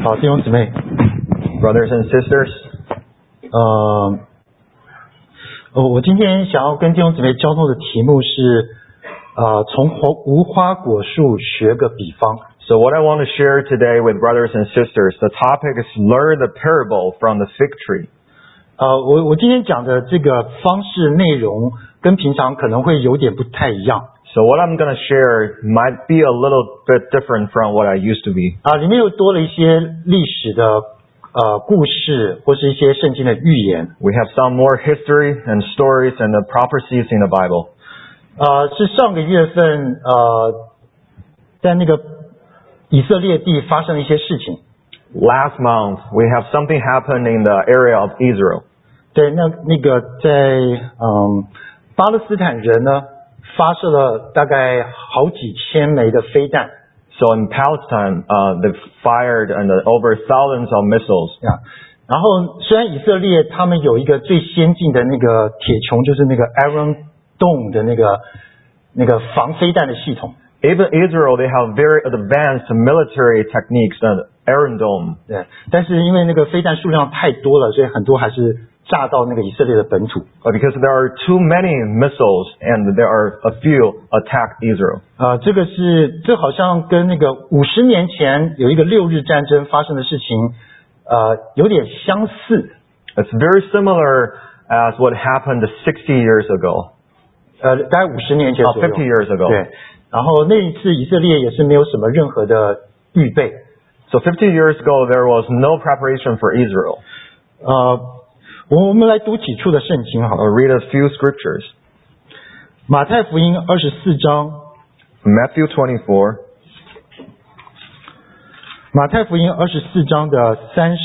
好，弟兄姊妹， Brothers and sisters, 我今天想要跟弟兄姊妹交通的题目是，从无花果树学个比方。 so what I want to share today with brothers and sisters, the topic is learn the parable from the fig tree. 我今天讲的这个方式内容跟平常可能会有点不太一样。 So what I'm going to share might be a little bit different from what I used to be. 里面又多了一些历史的故事，或是一些圣经的预言。 We have some more history and stories and the prophecies in the Bible. 是上个月份在那个以色列地发生了一些事情。 Last month, we have something happen in the area of Israel. 对，那个在巴勒斯坦人呢，发射了大概好几千枚的飞弹。 So in Palestine, they fired over thousands of missiles. 然后虽然以色列他们有一个最先进的那个铁穹，就是那个 Iron Dome 的那个防飞弹的系统。 Even Israel, they have very advanced military techniques and Iron Dome. 对，但是因为那个飞弹数量太多了，所以很多还是炸到那个以色列的本土。 Because there are too many missiles and there are a few attack Israel. 这好像跟那个50年前有一个6日战争发生的事情，有点相似。 It's very similar as what happened 60 years ago. 大概50年前左右。 50 years ago. 对，然后那一次以色列也是没有什么任何的预备。 So 50 years ago, there was no preparation for Israel. 我们来读几处的圣经好了。 I'll read a few scriptures. 马太福音24章， Matthew 24, 马太福音24章的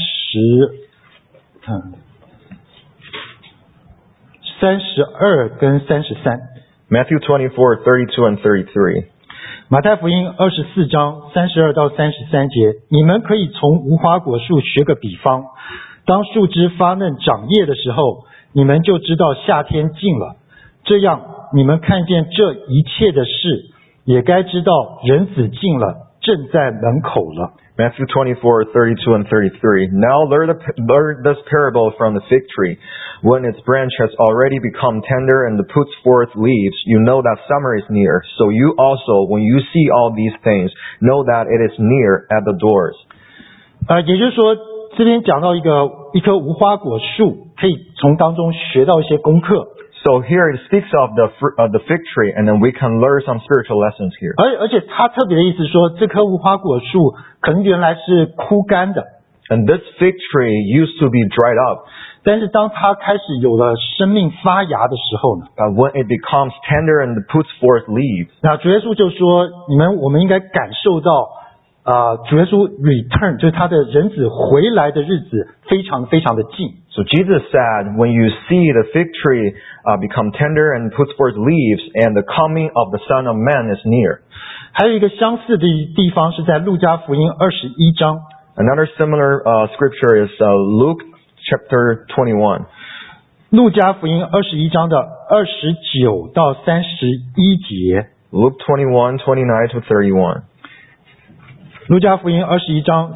32跟33。 Matthew 24, 32 and 33. 马太福音24章32到33节，你们可以从无花果树学个比方，当树枝发嫩长叶的时候，你们就知道夏天近了。这样，你们看见这一切的事，也该知道人子近了，正在门口了。 Matthew 24, 32 and 33. Now learn this parable from the fig tree. When its branch has already become tender and puts forth leaves, you know that summer is near. So you also, when you see all these things, know that it is near at the doors. 也就是说，这边讲到一棵无花果树，可以从当中学到一些功课。 So here it speaks of the fig tree, and then we can learn some spiritual lessons here. 而且他特别的意思说，这棵无花果树可能原来是枯干的， And this fig tree used to be dried up. 但是当它开始有了生命发芽的时候呢， But when it becomes tender and puts forth leaves, 那主耶稣就说，我们应该感受到，主耶稣 return 就是他的人子回来的日子非常非常的近。 so Jesus said, when you see the fig tree become tender and puts forth leaves, and the coming of the Son of Man is near. 还有一个相似的地方是在路加福音21章。 Another similar scripture is Luke chapter 21. 路加福音21章的29到31节。 Luke 21, 29 to 31. 路加福音21章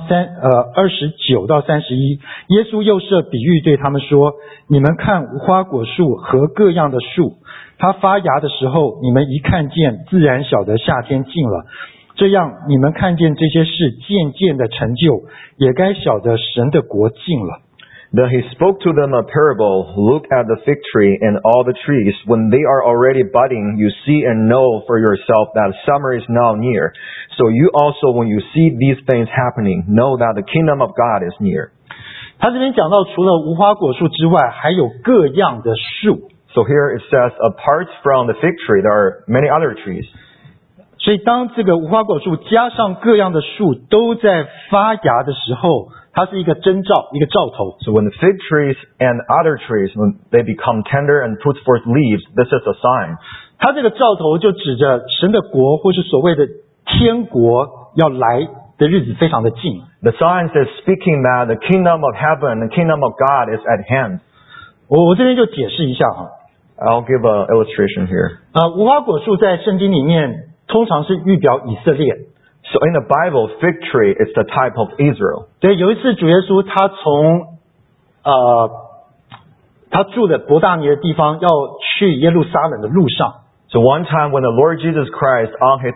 29到31，耶稣又设比喻对他们说：你们看无花果树和各样的树，它发芽的时候，你们一看见，自然晓得夏天近了。这样，你们看见这些事渐渐的成就，也该晓得神的国近了。 Then he spoke to them a parable. Look at the fig tree and all the trees. When they are already budding, you see and know for yourself that summer is now near. So you also, when you see these things happening, know that the kingdom of God is near. 他这边讲到，除了无花果树之外，还有各样的树。 So here it says, apart from the fig tree, there are many other trees. 所以当这个无花果树加上各样的树都在发芽的时候，它是一个征兆，一个兆头。 So when the fig trees and other trees, when they become tender and put forth leaves, this is a sign. 它这个兆头就指着神的国，或是所谓的天国要来的日子非常的近。 The sign is speaking that the kingdom of heaven, the kingdom of God is at hand. 我这边就解释一下哈。 I'll give an illustration here. 无花果树在圣经里面通常是预表以色列。 So in the Bible, fig tree is the type of Israel. 对，有一次主耶稣他从他住的伯大尼的地方要去耶路撒冷的路上， So one time when the Lord Jesus Christ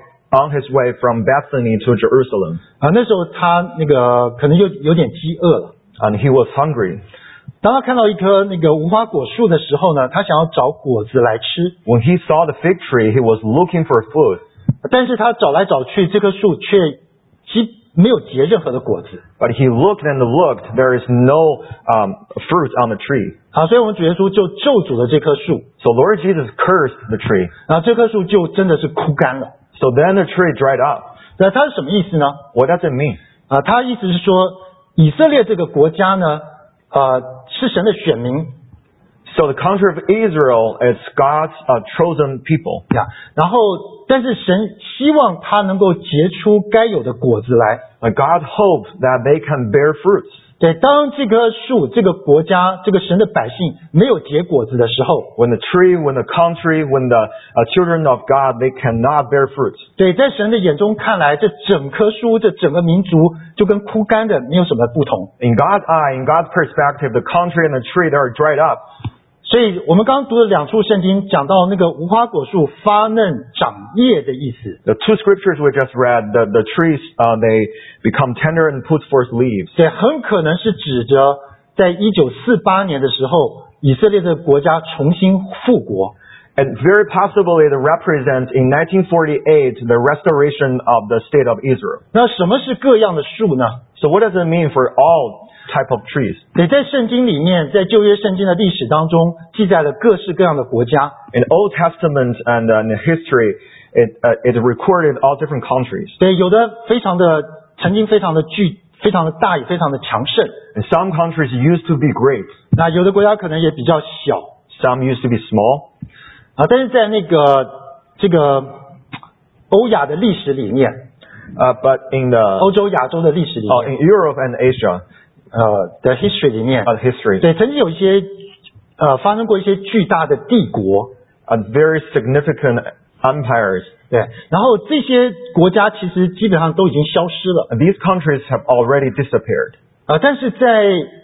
on his way from Bethany to Jerusalem, 那时候他那个可能有点饥饿了。 and he was hungry. 当他看到一棵那个无花果树的时候呢，他想要找果子来吃， When he saw the fig tree, he was looking for food. 但是他找来找去，这棵树却没有结任何的果子。 But he looked and looked, there is no fruit on the tree. 所以我们主耶稣就咒诅了这棵树， So Lord Jesus cursed the tree. 这棵树就真的是枯干了。 So then the tree dried up. 那它是什么意思呢？ What does it mean? 它意思是说，以色列这个国家呢，是神的选民 So the country of Israel is God's chosen people. 呀。然后，但是神希望它能够结出该有的果子来。 And God hoped that they can bear fruits. 对，当这棵树、这个国家、这个神的百姓没有结果子的时候， When the tree, when the country, when the children of God, they cannot bear fruits. 对，在神的眼中看来，这整棵树、这整个民族就跟枯干的没有什么不同。 In God's eye, in God's perspective, the country and the tree, they are dried up. 所以我们刚刚读了两处圣经，讲到那个无花果树发嫩长叶的意思。 The two scriptures we just read, the trees, they become tender and put forth leaves. 对，很可能是指着在1948年的时候，以色列的国家重新复国。 And very possibly it represents in 1948 the restoration of the state of Israel. 那什么是各样的树呢？ So what does it mean for all type of trees? 对，在圣经里面，在旧约圣经的历史当中，记载了各式各样的国家。 In Old Testament and in history, it recorded all different countries. 对，有的曾经非常的非常的大，也非常的强盛。 And some countries used to be great. 那有的国家可能也比较小 Some used to be small. 但是在这个欧亚的历史里面， But in the 欧洲、亚洲的历史里面， in Europe and Asia 的 history 里面， history, 对，曾经有一些发生过一些巨大的帝国， very significant empires. 对，然后这些国家其实基本上都已经消失了。 And these countries have already disappeared. 但是在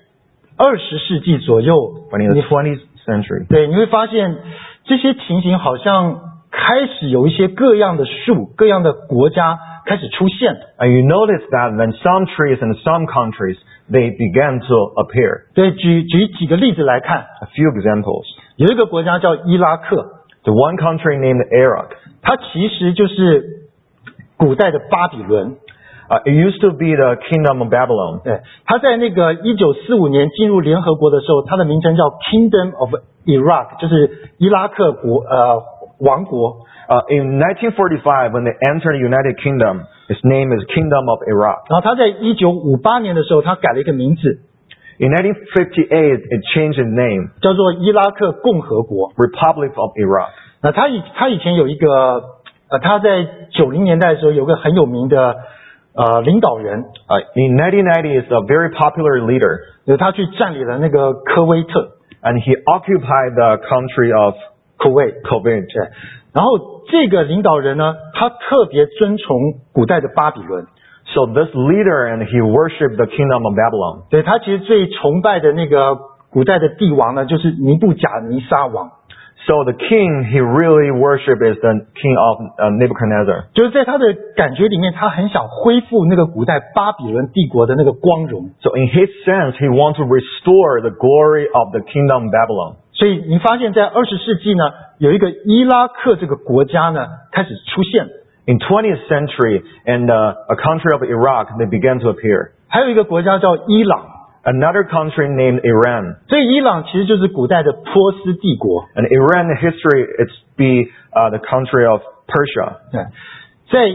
20世纪左右， But in the 20th century, 对，你会发现这些情形好像开始有一些各样的树、各样的国家开始出现。 and you notice that then some trees in some countries, they began to appear. 对，举几个例子来看， A few examples. 有一个国家叫伊拉克， The one country named Iraq. 它其实就是古代的巴比伦。 It used to be the kingdom of Babylon. 对，它在那个1945年进入联合国的时候，它的名称叫 Kingdom of Iraq， 就是伊拉克王国。 In 1945, when they entered the United Kingdom, its name is Kingdom of Iraq. 然后它在1958年的时候，它改了一个名字， In 1958, it changed its name, 叫做伊拉克共和国。 Republic of Iraq. 那他以前有一个他在90年代的时候有个很有名的领导人， In 1990, is a very popular leader, 他去占领了那个科威特 and he occupied the country of Kuwait。 Kuwait. 对，然后这个领导人呢，他特别尊崇古代的巴比伦。 So this leader, and he worshipped the kingdom of Babylon. 对，他其实最崇拜的那个古代的帝王呢，就是尼布甲尼撒王。 So the king he really worshipped is the king of Nebuchadnezzar. 就是在他的感觉里面，他很想恢复那个古代巴比伦帝国的那个光荣。 So in his sense, he wants to restore the glory of the kingdom of Babylon. 所以你发现在20世纪呢，有一个伊拉克这个国家呢开始出现， In 20th century, and a country of Iraq, they began to appear. 还有一个国家叫伊朗。 Another country named Iran. 所以伊朗其实就是古代的波斯帝国。 And Iran in history, it's the country of Persia. 对，在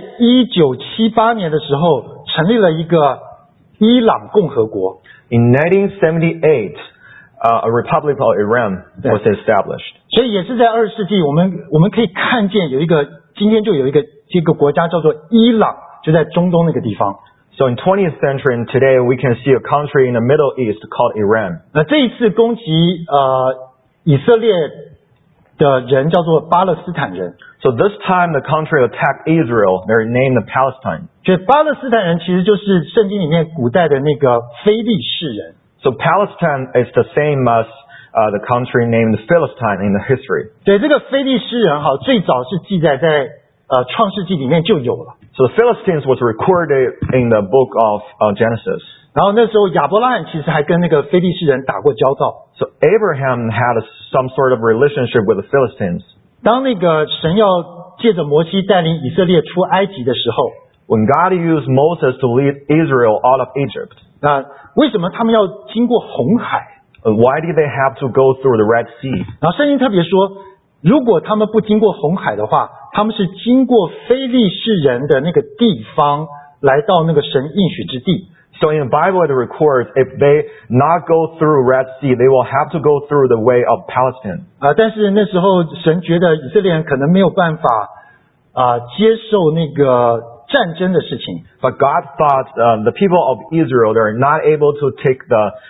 1978年的时候，成立了一个伊朗共和国。 In 1978, a republic of Iran was established. 所以也是在20世纪，我们可以看见今天就有一个这个国家叫做伊朗，就在中东那个地方。 So in 20th century and today, we can see a country in the Middle East called Iran. 那这一次攻击以色列的人叫做巴勒斯坦人。 So this time the country attacked Israel. They're named Palestine. 所以巴勒斯坦人其实就是圣经里面古代的那个非利士人。 So Palestine is the same as the country named Philistine in the history. 对，这个非利士人最早是记载在创世纪里面就有了。 So the Philistines was recorded in the book of Genesis. 然后那时候亚伯拉罕其实还跟那个非利士人打过交道。 So Abraham had some sort of relationship with the Philistines. 当那个神要借着摩西带领以色列出埃及的时候， When God used Moses to lead Israel out of Egypt, 那为什么他们要经过红海？ why did they have to go through the Red Sea? 然后圣经特别说，如果他们不经过红海的话，他们是经过非利士人的那个地方，来到那个神应许之地。 So in the Bible it records if they not go through Red Sea, they will have to go through the way of Palestine. 但是那时候神觉得以色列人可能没有办法接受那个战争的事情。 But God thought the people of Israel, they are not able to take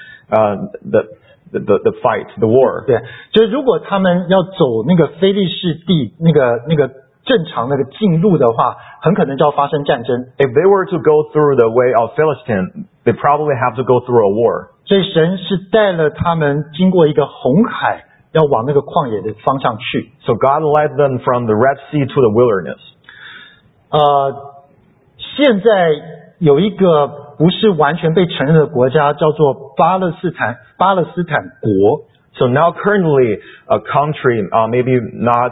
the fight, the war. 对，就是如果他们要走那个非利士地那个正常那个近路的话，很可能就要发生战争。 If they were to go through the way of Philistine, they probably have to go through a war. 所以神是带了他们经过一个红海，要往那个旷野的方向去。 So God led them from the Red Sea to the wilderness. 现在有一个不是完全被承认的国家，叫做巴勒斯坦国。 So now currently a country, maybe not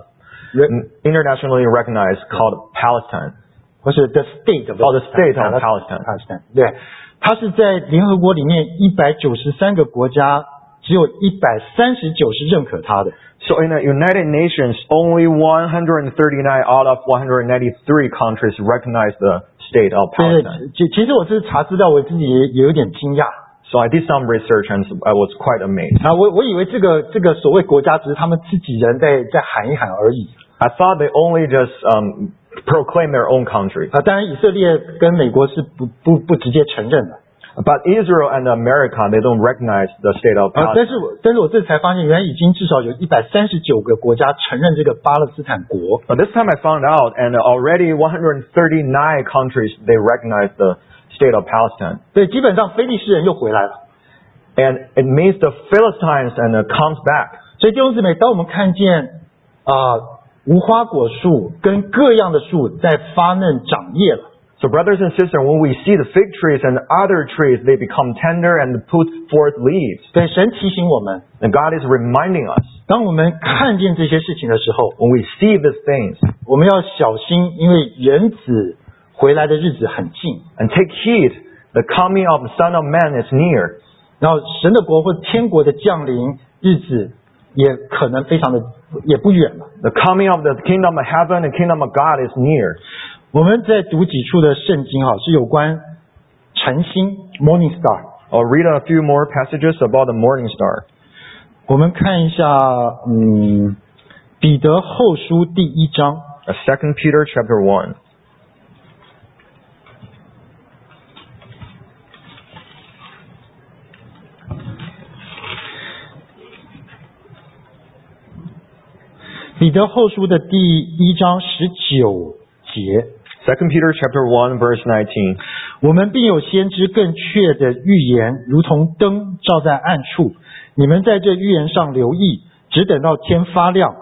internationally recognized, called Palestine. 或是 the state of the state of Palestine. 对，它是在联合国里面193个国家，只有139是认可它的。 So in the United Nations, only 139 out of 193 countries recognize the state of 对， Palestine. 其实我是查资料，我自己也有点惊讶。 So I did some research and I was quite amazed. 我以为这个所谓国家只是他们自己人在喊一喊而已。 I thought they only just proclaim their own country. 当然以色列跟美国是不直接承认的。 But Israel and America, they don't recognize the state of 但 Palestine. 是我这才发现，原来已经至少有139个国家承认这个巴勒斯坦国。 But this time I found out, and already 139 countries, they recognize the state of Palestine. 对，基本上非利士人又回来了。 And it means the Philistines and comes back. 所以弟兄姊妹，当我们看见无花果树跟各样的树在发嫩长叶了。 So brothers and sisters, when we see the fig trees and other trees, they become tender and put forth leaves. 对，神提醒我们， And God is reminding us, 当我们看见这些事情的时候， when we see these things, 我们要小心，因为人子回来的日子很近。 and take heed, the coming of the Son of Man is near. 然后神的国或天国的降临日子也可能非常的也不远了。 The coming of the kingdom of heaven and kingdom of God is near. 我们在读几处的圣经是有关晨星 Morning Star。 I'll read a few more passages about the morning star. 我们看一下彼得后书第1章。 2 Peter chapter 1. 彼得后书的第1章19节。 2 Peter chapter 1 verse 19. 我们并有先知更确的预言，如同灯照在暗处。你们在这预言上留意，只等到天发亮，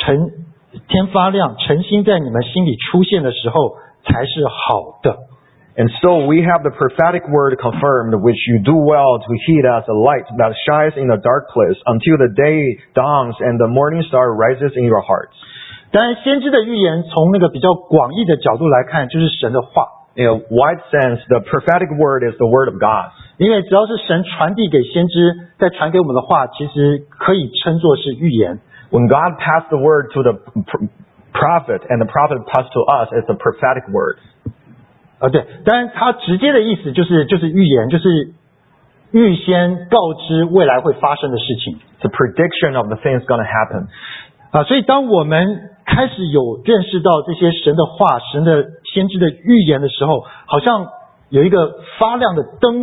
晨星在你们心里出现的时候，才是好的。 And so we have the prophetic word confirmed, which you do well to heed as a light that shines in a dark place until the day dawns and the morning star rises in your hearts. 当然，先知的预言从那个比较广义的角度来看，就是神的话。 In a wide sense, the prophetic word is the word of God. 因为只要是神传递给先知，再传给我们的话，其实可以称作是预言。 When God passed the word to the prophet and the prophet passed to us, it's a prophetic word. 对，当然它直接的意思就是预言，就是预先告知未来会发生的事情。 It's a prediction of the things going to happen. 所以当我们开始有认识到这些神的话、神的先知的预言的时候，好像有一个发亮的灯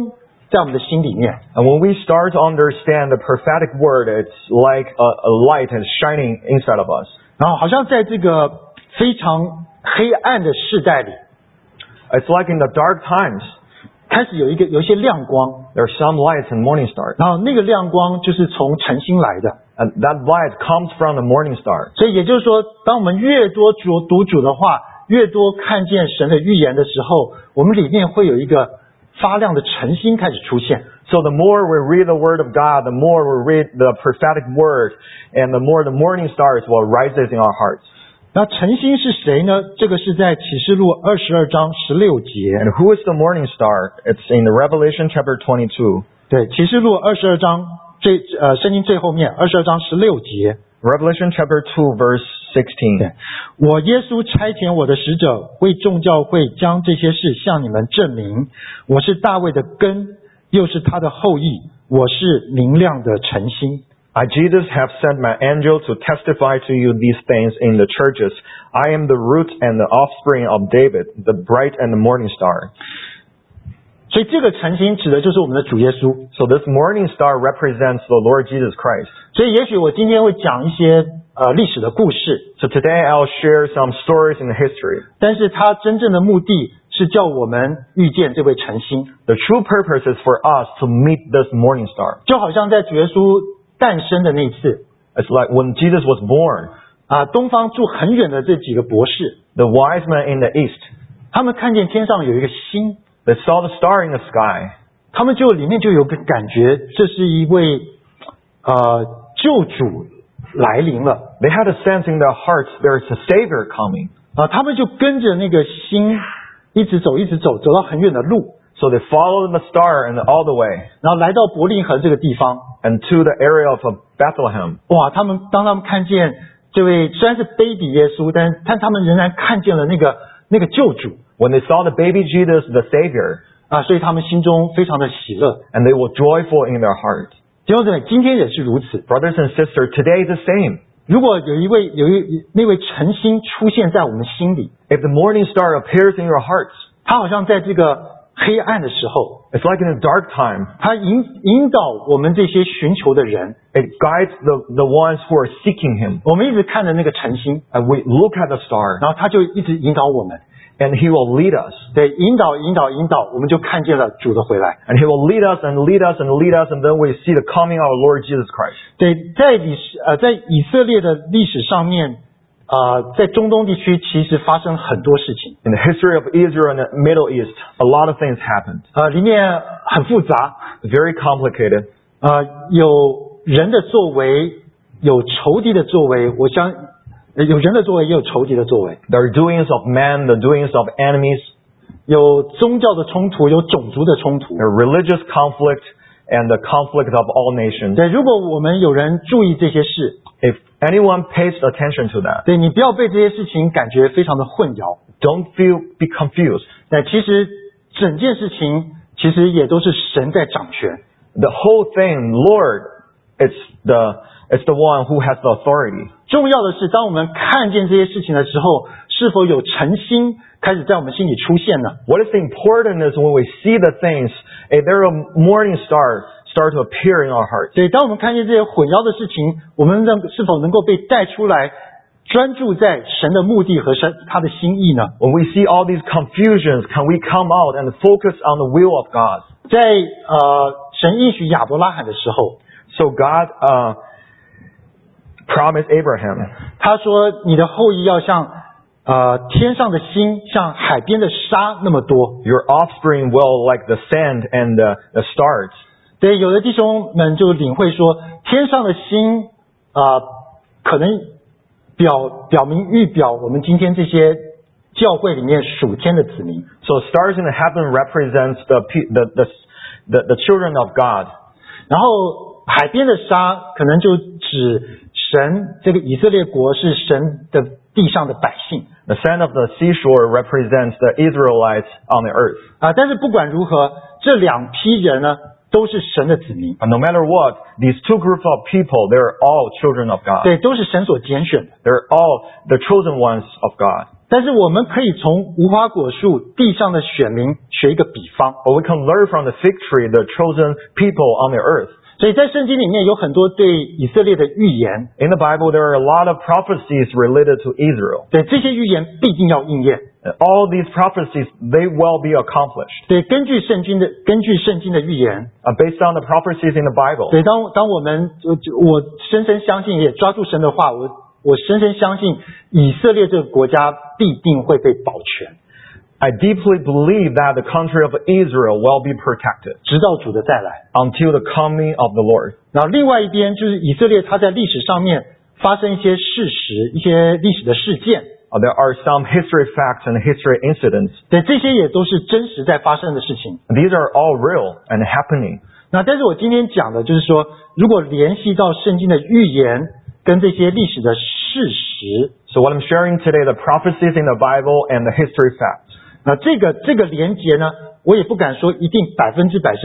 在我们的心里面。 And when we start to understand the prophetic word, it's like a light is shining inside of us. 然后好像在这个非常黑暗的世代里， It's like in the dark times, 开始有一些亮光， there are some lights in morning star. 然后那个亮光就是从晨星来的。 And that light comes from the morning star. 所以也就是说，当我们越多读主的话，越多看见神的预言的时候，我们里面会有一个发亮的晨星开始出现。 So the more we read the word of God, the more we read the prophetic word, and the more the morning stars will rise in our hearts. 那晨星是谁呢？这个是在启示录22章16节。 And who is the morning star? It's in the Revelation chapter 22. 对，启示录22章圣经最后面22章16节。 Revelation chapter 2 verse 16. 我耶稣差遣我的使者为众教会将这些事向你们证明。我是大卫的根，又是他的后裔，我是明亮的晨星。 I, Jesus, have sent my angel to testify to you these things in the churches. I am the root and the offspring of David, the bright and the morning star. 所以这个晨星指的就是我们的主耶稣。 So this morning star represents the Lord Jesus Christ. 所以也许我今天会讲一些历史的故事， So today I'll share some stories in the history. 但是它真正的目的是叫我们遇见这位晨星。 The true purpose is for us to meet this morning star. 就好像在主耶稣诞生的那一次， It's like when Jesus was born, 东方住很远的这几个博士， the wise men in the east, 他们看见天上有一个星， they saw the star in the sky. 他们就里面就有个感觉，这是一位救主来临了。 They had a sense in their hearts there is a Savior coming. 他们就跟着那个星一直走，走到很远的路， So they followed the star and all the way 然后来到伯利恒这个地方。 and to the area of Bethlehem. 哇！当他们看见这位虽然是 baby 耶稣，但他们仍然看见了那个救主 When they saw the baby Jesus, the Savior, 所以他们心中非常的喜乐。 and they were joyful in their heart. 弟兄姊妹，今天也是如此。 Brothers and sisters, today is the same. 如果有那位晨星出现在我们心里， If the morning star appears in your hearts, 他好像在这个黑暗的时候， it's like in a dark time. 他引导我们这些寻求的人。 It guides the ones who are seeking Him. 我们一直看着那个晨星， And we look at the star, 然后他就一直引导我们。 and He will lead us. 对，引导，我们就看见了主的回来。 And He will lead us and lead us and lead us, and then we see the coming of our Lord Jesus Christ. 对，在以色列的历史上面，在中东地区其实发生很多事情， In the history of Israel and the Middle East, a lot of things happened. 里面很复杂， Very complicated. 有人的作为，有仇敌的作为，有人的作为，也有仇敌的作为， The doings of men, the doings of enemies, 有宗教的冲突，有种族的冲突。 the religious conflict, and the conflict of all nations. 对，如果我们有人注意这些事， If anyone pays attention to that, 对，你不要被这些事情感觉非常的混淆。 don't be confused. 对，其实整件事情其实也都是神在掌权。 The whole thing, Lord, it's the one who has the authority. 重要的是，当我们看见这些事情的时候，是否有晨星开始在我们心里出现呢？ What is important is when we see the things, if there are morning stars start to appear in our hearts. 对，当我们看见这些混淆的事情，我们是否能够被带出来，专注在神的目的和他的心意呢？ When we see all these confusions, can we come out and focus on the will of God? 在神应许亚伯拉罕的时候， So God promised Abraham, 他说：“你的后裔要像天上的星，像海边的沙那么多。 your offspring will like the sand and the stars. ” 对，有的弟兄们就领会说，天上的星可能预表我们今天这些教会里面属天的子民。 So stars in the heaven represents the children of God. 然后海边的沙可能就指神，这个以色列国是神的地上的百姓。 The sand of the seashore represents the Israelites on the earth. 但是不管如何，这两批人呢，都是神的子民。 And no matter what, these two groups of people, they're all children of God. 对，都是神所拣选的。 They're all the chosen ones of God. 但是我们可以从无花果树地上的选民学一个比方。 But we can learn from the fig tree, the chosen people on the earth. 所以在圣经里面有很多对以色列的预言， In the Bible, there are a lot of prophecies related to Israel. 对，这些预言必定要应验。 All these prophecies, they will be accomplished. 对，根据圣经的预言， Based on the prophecies in the Bible. 对，当我们我深深相信，也抓住神的话，我深深相信以色列这个国家必定会被保全， I deeply believe that the country of Israel will be protected 直到主的再来。 until the coming of the Lord. 然后另外一边就是以色列，它在历史上面发生一些事实，一些历史的事件， There are some history facts and history incidents. 对，这些也都是真实在发生的事情。 These are all real and happening. 那但是我今天讲的就是说，如果联系到圣经的预言跟这些历史的事实， So what I'm sharing today, the prophecies in the Bible and the history facts. 那这个连结呢，我也不敢说一定100%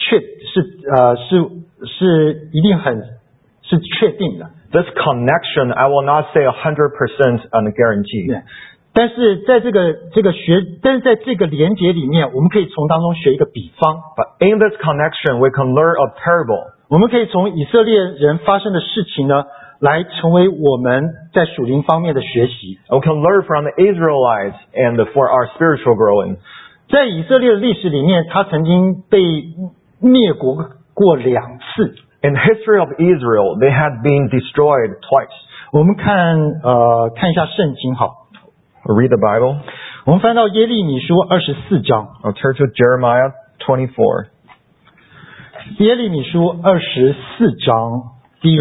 是一定是确定的。 This connection, I will not say 100% and guarantee. 但是在这个连结里面，我们可以从当中学一个比方。 But in this connection, we can learn a parable. 我们可以从以色列人发生的事情呢，来成为我们在属灵方面的学习。 We can learn from the Israelites and for our spiritual growing. 在以色列的历史里面，他曾经被灭国过2次。 In the history of Israel, they had been destroyed twice. 我们看一下圣经好， Read the Bible. 我们翻到耶利米书24章， I'll turn to Jeremiah 24. 耶利米书24章第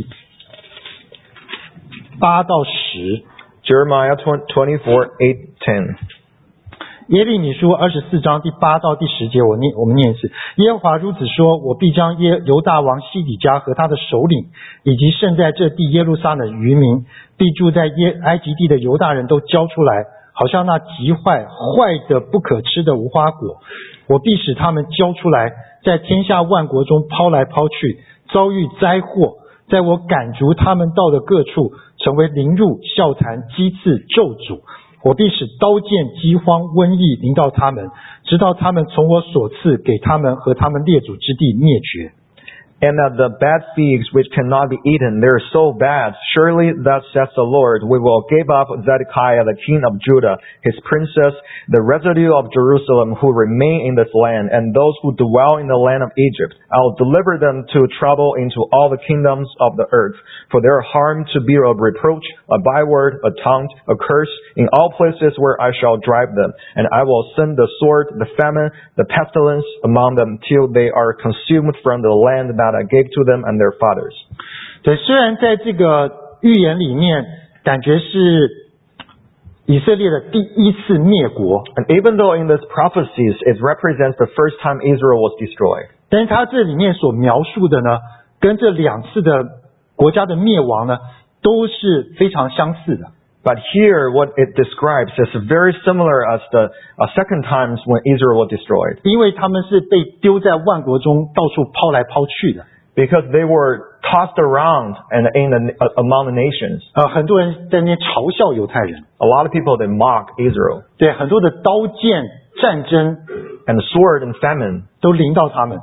8到10。 Jeremiah 24, 8, 10. 耶利米书24章第8到第10节，我们念一次。耶和华如此说：我必将犹大王西底家和他的首领，以及剩在这地耶路撒冷余民，必住在埃及地的犹大人都交出来，好像那极坏的不可吃的无花果。我必使他们交出来，在天下万国中抛来抛去，遭遇灾祸。在我赶逐他们到的各处，成为凌辱、笑谈、讥刺、咒诅。我必使刀剑、饥荒、瘟疫临到他们，直到他们从我所赐给他们和他们列祖之地灭绝。 And that the bad figs which cannot be eaten, they are so bad. Surely thus says the Lord, we will give up Zedekiah the king of Judah, his princess, the residue of Jerusalem who remain in this land, and those who dwell in the land of Egypt. I will deliver them to trouble into all the kingdoms of the earth, for their harm to be a reproach, a byword, a taunt, a curse, in all places where I shall drive them. And I will send the sword, the famine, the pestilence among them, till they are consumed from the land that I gave to them and their fathers. 对，虽然在这个预言里面，感觉是以色列的第一次灭国， And even though in these prophecies it represents the first time Israel was destroyed, 但是它这里面所描述的呢，跟这2次的国家的灭亡呢，都是非常相似的。 but here what it describes is very similar as the second times when Israel was destroyed, 因为他们是被丢在万国中，到处抛来抛去的。 because they were tossed around and among the nations. 很多人在那边嘲笑犹太人， A lot of people, they mock Israel, 对，很多的刀剑、战争 and the sword and famine 都临到他们。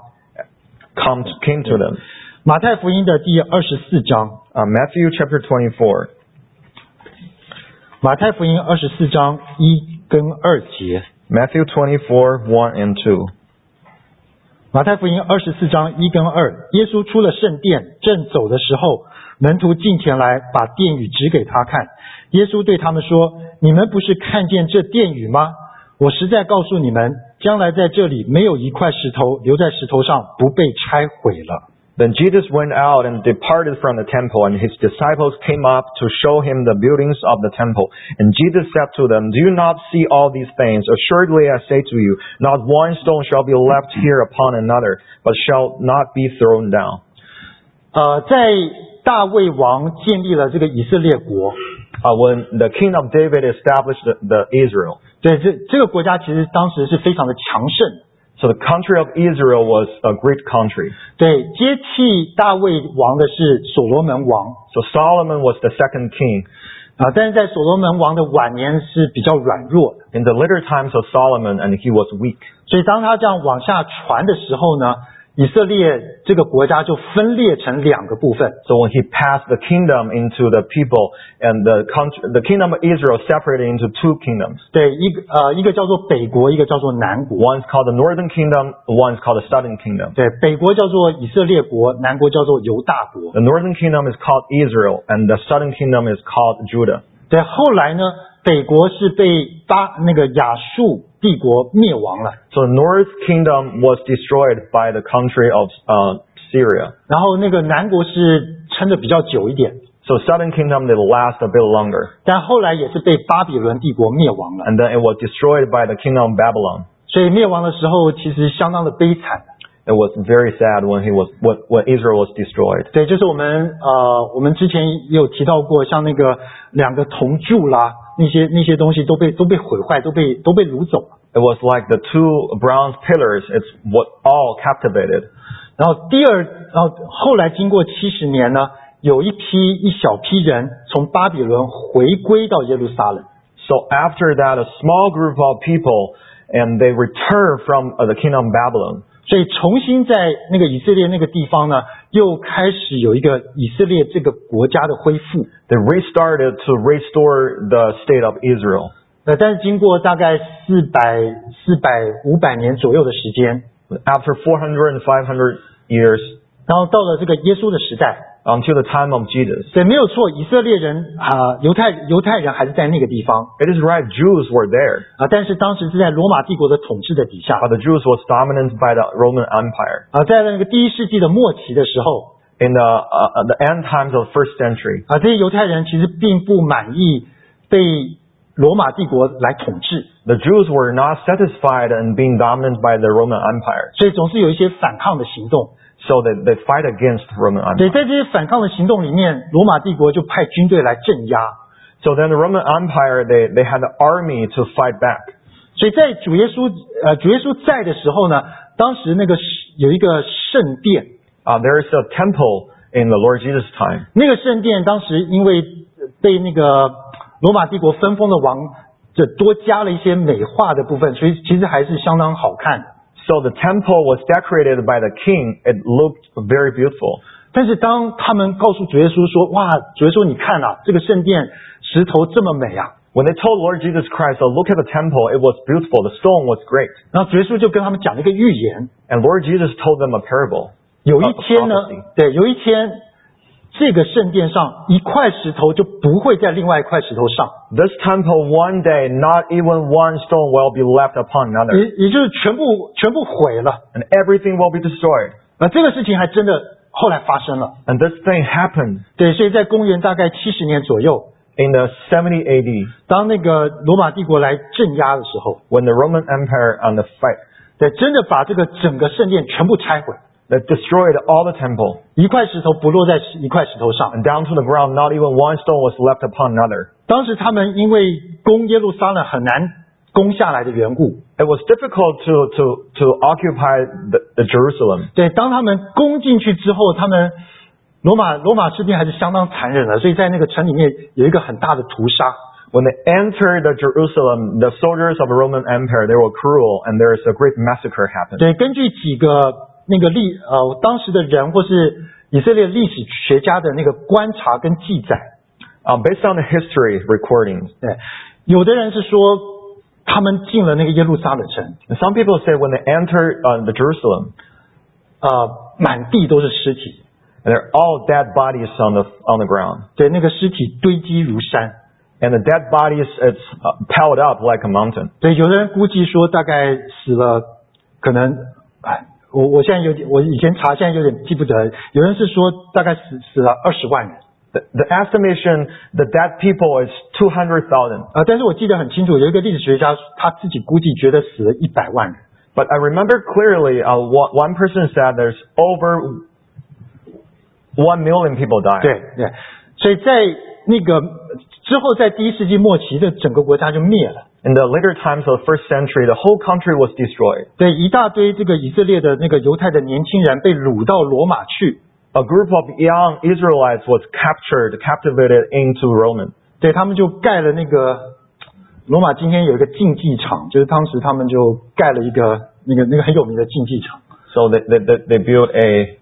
came to them. 马太福音的第24章， Matthew chapter 24. 马太福音24章1跟2节。 Matthew 24, 1 and 2. 马太福音24章1跟2，耶稣出了圣殿，正走的时候，门徒近前来，把殿宇指给他看。耶稣对他们说：你们不是看见这殿宇吗？我实在告诉你们，将来在这里没有一块石头留在石头上不被拆毁了。 Then Jesus went out and departed from the temple, and his disciples came up to show him the buildings of the temple. And Jesus said to them, Do you not see all these things? Assuredly I say to you, not one stone shall be left here upon another, but shall not be thrown down. 在大卫王建立了这个以色列国， When the king of David established the Israel, 对，这个国家其实当时是非常的强盛。 so the country of Israel was a great country. 对，接替大卫王的是所罗门王。 So Solomon was the second king. 但是在所罗门王的晚年是比较软弱的， In the later times of Solomon, and he was weak. 所以当他这样往下传的时候呢，以色列这个国家就分裂成2个部分。 So when he passed the kingdom into the people, and the kingdom of Israel separated into 2 kingdoms. 对，一个叫做北国，一个叫做南国。 One's called the northern kingdom, one's called the southern kingdom. 对，北国叫做以色列国，南国叫做犹大国。 The northern kingdom is called Israel, and the southern kingdom is called Judah. 对，后来呢，北国是被亚述帝国灭亡了， So the north kingdom was destroyed by the country of Syria. 然后那个南国是撑得比较久一点， So southern kingdom, they will last a bit longer. 但后来也是被巴比伦帝国灭亡了。 And then it was destroyed by the kingdom of Babylon. 所以灭亡的时候其实相当的悲惨。 It was very sad when Israel was destroyed. 对，就是我们之前也有提到过，像那个2个铜柱啦，那些东西都被毁坏，都被掳走了。 It was like the 2 bronze pillars. It's what all captivated. 然后后来经过70年呢，有一小批人从巴比伦回归到耶路撒冷。 So after that, a small group of people, and they returned from the kingdom of Babylon. 所以重新在那个以色列那个地方呢，又开始有一个以色列这个国家的恢复。 They restarted to restore the state of Israel. 但是经过大概500年左右的时间， After 400 and 500 years, 然后到了这个耶稣的时代， until the time of Jesus. 对，没有错，以色列人犹太人还是在那个地方 It is right, Jews were there. 但是当时是在罗马帝国的统治的底下 But the Jews was dominant by the Roman Empire. 在那个第1世纪的末期的时候 In the end times of the 1st century, 这些犹太人其实并不满意被罗马帝国来统治， the Jews were not satisfied in being dominant by the Roman Empire. 所以总是有一些反抗的行动。 So they fight against Roman 对， Empire. 在这些反抗的行动里面，罗马帝国就派军队来镇压。 So then the Roman Empire, they had an army to fight back. 所以在主耶稣在的时候呢，当时那个有一个圣殿， There is a temple in the Lord Jesus' time. 那个圣殿当时因为被那个罗马帝国分封的王就多加了一些美化的部分，所以其实还是相当好看的。 So the temple was decorated by the king. It looked very beautiful. 但是当他们告诉主耶稣说：“哇，主耶稣，你看啊，这个圣殿石头这么美啊！” When they told Lord Jesus Christ, oh, look at the temple, it was beautiful. The stone was great. 然后主耶稣就跟他们讲了一个预言。 And Lord Jesus told them a parable. 有一天呢 prophecy. 对，有一天这个圣殿上一块石头就不会在另外一块石头上， This temple one day, not even one stone will be left upon another. 也就是全部毁了。 And everything will be destroyed. 这个事情还真的后来发生了。 And this thing happened 对，所以在公元大概70年左右， in the 70 AD 当那个罗马帝国来镇压的时候， when the Roman Empire on the fight. 对，真的把这个整个圣殿全部拆毁， That destroyed all the temple. 一块石头不落在一块石头上。 And down to the ground, not even one stone was left upon another. 当时他们因为攻耶路撒冷很难攻下来的缘故， It was difficult to occupy the Jerusalem. 对，当他们攻进去之后，他们罗马士兵还是相当残忍的，所以在那个城里面有一个很大的屠杀。 When they entered the Jerusalem, the soldiers of the Roman Empire, they were cruel, and there is a great massacre happened. 对，根据几个那个当时的人或是以色列历史学家的那个观察跟记载， Based on the history recordings, 对，有的人是说他们进了那个耶路撒冷城， and some people say when they entered the Jerusalem, 满地都是尸体， and they're all dead bodies on the ground, 对，那个尸体堆积如山。 and the dead bodies it's piled up like a mountain. 对，有的人估计说大概死了，可能，我现在我以前查，现在有点记不得。有人是说大概死了20万人。 The estimation, the dead people is 200,000. 但是我记得很清楚，有一个历史学家他自己估计觉得死了100万人。 But I remember clearly, one person said there's over 1 million people died. 对对，所以在那个之后，在第1世纪末期的整个国家就灭了。 In the later times of the 1st century, the whole country was destroyed. 对，一大堆这个以色列的那个犹太的年轻人被掳到罗马去。 A group of young Israelites was captivated into Roman. 对，他们就盖了那个罗马今天有一个竞技场，就是当时他们就盖了一个那个很有名的竞技场。 So they built a,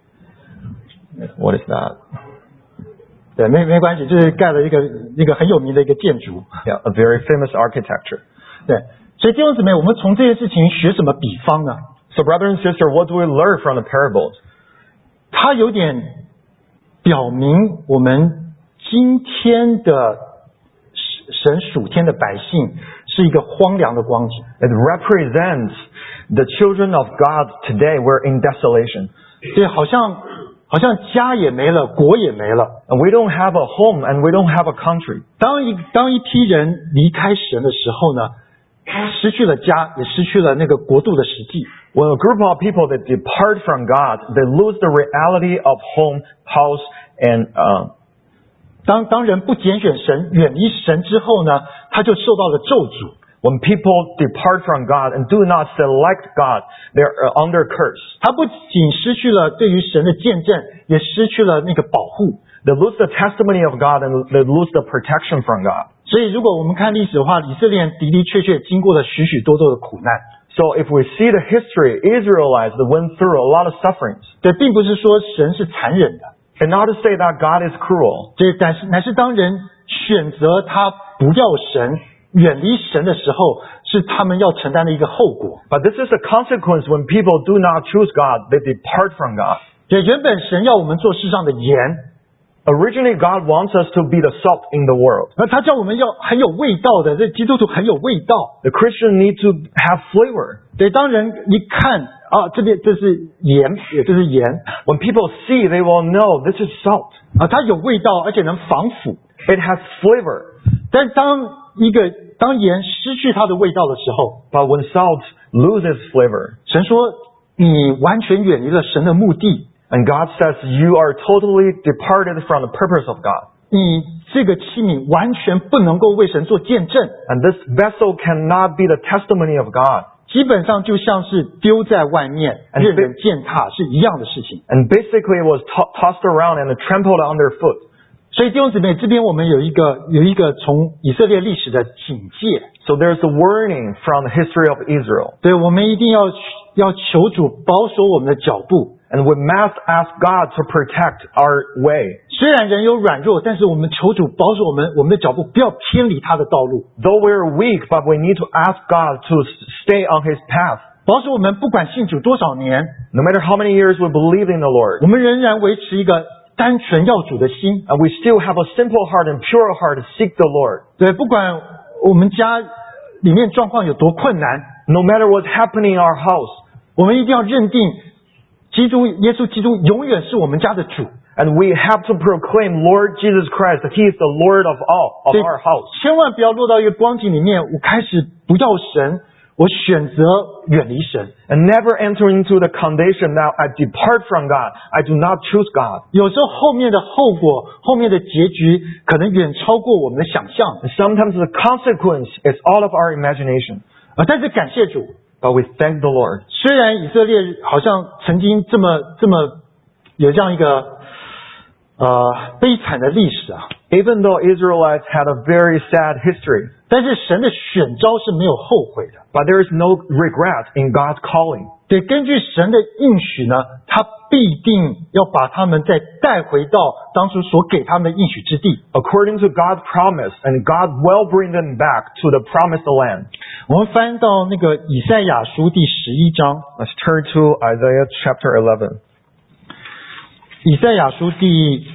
what is that? 对，没关系，就是盖了一个很有名的一个建筑。 Yeah, a very famous architecture. 对，所以弟兄姊妹，我们从这些事情学什么比方呢？ So brother and sister, what do we learn from the parables? 它有点表明我们今天的神属天的百姓是一个荒凉的光景。 It represents the children of God today were in desolation. 对，好像家也没了，国也没了。 And we don't have a home and we don't have a country. 当一批人离开神的时候呢，失去了家，也失去了那个国度的实际。 When a group of people that depart from God, they lose the reality of home, house, and 当人不拣选神，远离神之后呢，他就受到了咒诅。 when people depart from God and do not select God, they're under curse. 他不仅失去了对于神的见证，也失去了那个保护。 They lose the testimony of God and they lose the protection from God. 所以，如果我们看历史的话，以色列人的确经过了许许多多的苦难。 So if we see the history, Israelites they went through a lot of sufferings. 对，并不是说神是残忍的， And not to say that God is cruel. 但是乃是当人选择他不要神、远离神的时候，是他们要承担的一个后果。 But this is a consequence when people do not choose God, they depart from God. 对，原本神要我们做世上的盐， Originally, God wants us to be the salt in the world. 而他叫我们要很有味道的，这基督徒很有味道。 The Christian need to have flavor. 对，当人一看啊，这是盐，这是盐 When people see, they will know this is salt. 啊，它有味道，而且能防腐。 It has flavor. 但当盐失去它的味道的时候， But when salt loses flavor, 神说你完全远离了神的目的， and God says you are totally departed from the purpose of God, 你这个器皿完全不能够为神做见证， and this vessel cannot be the testimony of God, 基本上就像是丢在外面，任人践踏是一样的事情。 and basically it was tossed around and trampled underfoot. 所以弟兄姊妹，这边我们有一个从以色列历史的警戒， So there's a warning from the history of Israel. 对，我们一定要求主保守我们的脚步。 And we must ask God to protect our way. 虽然人有软弱，但是我们求主保守我们的脚步，不要偏离他的道路。 Though we're weak, but we need to ask God to stay on His path. 保守我们不管信主多少年， No matter how many years we believe in the 我 Lord, 们仍然维持一个单纯要主的心。 and we still have a simple heart and pure heart to seek the Lord. 对，不管我们家里面状况有多困难， No matter what's happening in our house, 我们一定要认定耶稣基督永远是我们家的主。 and we have to proclaim Lord Jesus Christ, that He is the Lord of all, of 对 our house. 千万不要落到一个光景里面，我开始不要神，我选择远离神。 And never enter into the condemnation that I depart from God. I do not choose God. 有时候后面的后果、后面的结局，可能远超过我们的想象。 And sometimes the consequence is all of our imagination. 但是感谢主， But we thank the Lord. 虽然以色列好像曾经这么有这样一个悲惨的历史啊， Even though Israelites had a very sad history, 但是神的选召是没有后悔的。 but there is no regret in God's calling. 对，根据神的应许呢，他必定要把他们再带回到当初所给他们的应许之地。 According to God's promise, and God will bring them back to the promised land. 我们翻到那个以赛亚书第11章， Let's turn to Isaiah chapter 11. 以赛亚书第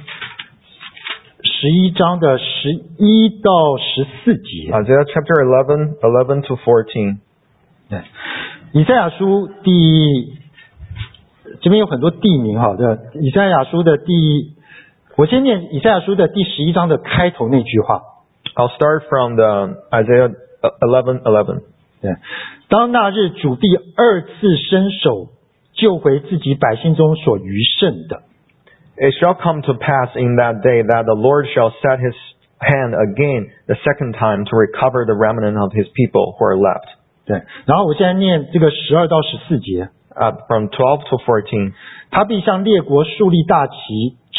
11章的11到14节。 Isaiah chapter 11 to 14. 对，以赛亚书这边有很多地名哈，对，以赛亚书的我先念以赛亚书的第11章的开头那句话。 I'll start from the Isaiah 11:11. 对，当那日主必二次伸手救回自己百姓中所余剩的。 It shall come to pass in that day that the Lord shall set His hand again the second time to recover the remnant of His people who are left. 对，然后我现在念这个12到14节。 From 12 to 14. 他必向列国树立大旗，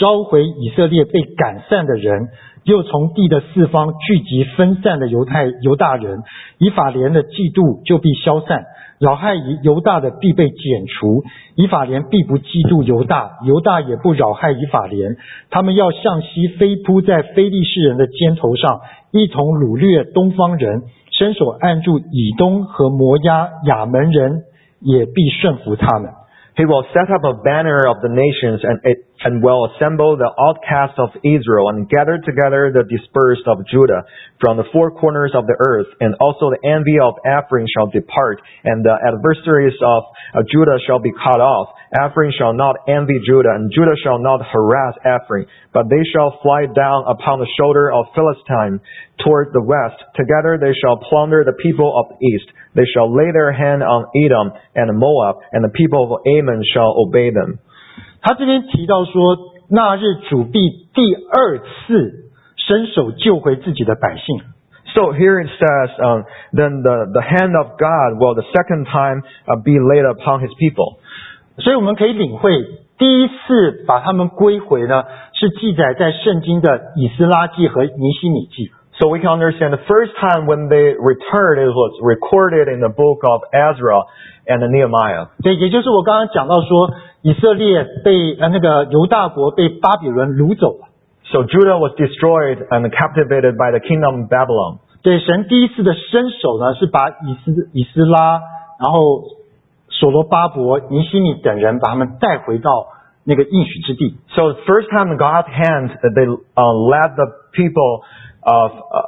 召回以色列被赶散的人，又从地的四方聚集分散的犹大人，以法莲的嫉妒就必消散，扰害犹大的必被剪除，以法莲必不嫉妒犹大，犹大也不扰害以法莲。他们要向西飞扑在非利士人的肩头上，一同掳掠东方人，伸手按住以东和摩押，亚门人也必顺服他们。 He will set up a banner of the nations and will assemble the outcasts of Israel and gather together the dispersed of Judah from the four corners of the earth, and also the envy of Ephraim shall depart, and the adversaries of Judah shall be cut off. Ephraim shall not envy Judah, and Judah shall not harass Ephraim, but they shall fly down upon the shoulder of Philistine toward the west. Together they shall plunder the people of the east. They shall lay their hand on Edom and Moab, and the people of Ammon shall obey them. 他这边提到说，那日主必第二次伸手救回自己的百姓。 So here it says, then the hand of God will the second time be laid upon his people. 所以我们可以领会，第一次把他们归回呢，是记载在圣经的以斯拉记和尼希米记。 So we can understand the first time when they returned, it was recorded in the book of Ezra and Nehemiah. 对，也就是我刚刚讲到说，以色列被那个犹大国被巴比伦掳走了。 So Judah was destroyed and captivated by the kingdom of Babylon. 对，神第一次的伸手呢，是把以斯拉，然后所罗巴伯、尼希米等人把他们带回到那个应许之地。 So the first time God's hand, they led the people of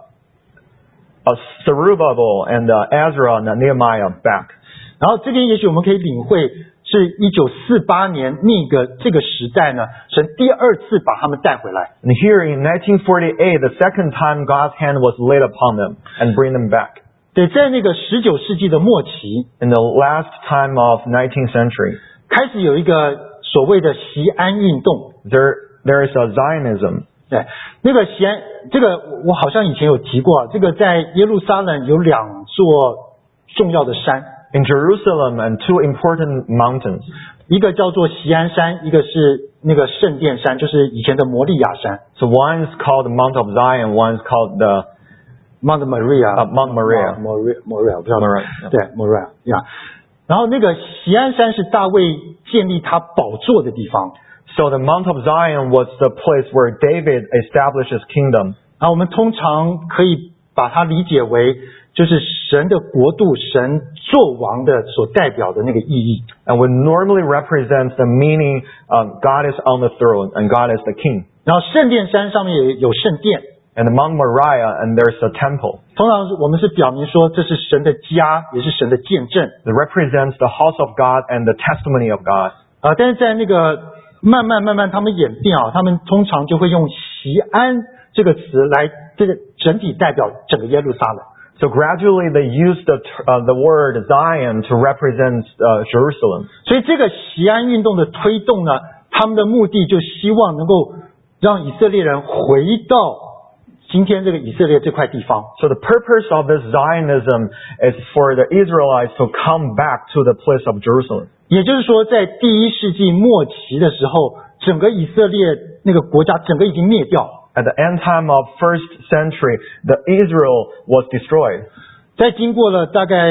Zerubbabel and Ezra and Nehemiah back. 然后这边也许我们可以领会，是1948年这个时代呢，神第二次把他们带回来。 And here in 1948, the second time God's hand was laid upon them and bring them back. 对，在那个19世纪的末期 In the last time of 19th century, 开始有一个所谓的锡安运动。 there is a Zionism. 对，那个锡安，这个我好像以前有提过，这个在耶路撒冷有两座重要的山。 In Jerusalem and two important mountains. 一个叫做锡安山，一个是那个圣殿山，就是以前的摩利亚山。 So one is called the Mount of Zion, one is called the Mount Moriah， Mount Moriah， Moriah， 不知道 Moriah， 对 Moriah 呀。然后那个锡安山是大卫建立他宝座的地方。 So the Mount of Zion was the place where David established his kingdom. 然后我们通常可以把它理解为，就是神的国度，神作王的所代表的那个意义。 And would normally represent the meaning God is on the throne and God is the king. 然后圣殿山上面有圣殿。 And Mount Moriah, and there's a temple. 通常我们是表明说这是神的家，也是神的见证。 It represents the house of God and the testimony of God. 但是在那个慢慢他们演变他们通常就会用锡安这个词来这个整体代表整个耶路撒冷。 So gradually they used the word Zion to represent Jerusalem. 所以这个锡安运动的推动呢，他们的目的就希望能够让以色列人回到今天这个以色列这块地方。 So the purpose of this Zionism is for the Israelites to come back to the place of Jerusalem. 也就是说，在第一世纪末期的时候，整个以色列那个国家整个已经灭掉。 At the end time of 1st century, the Israel was destroyed. 在经过了大概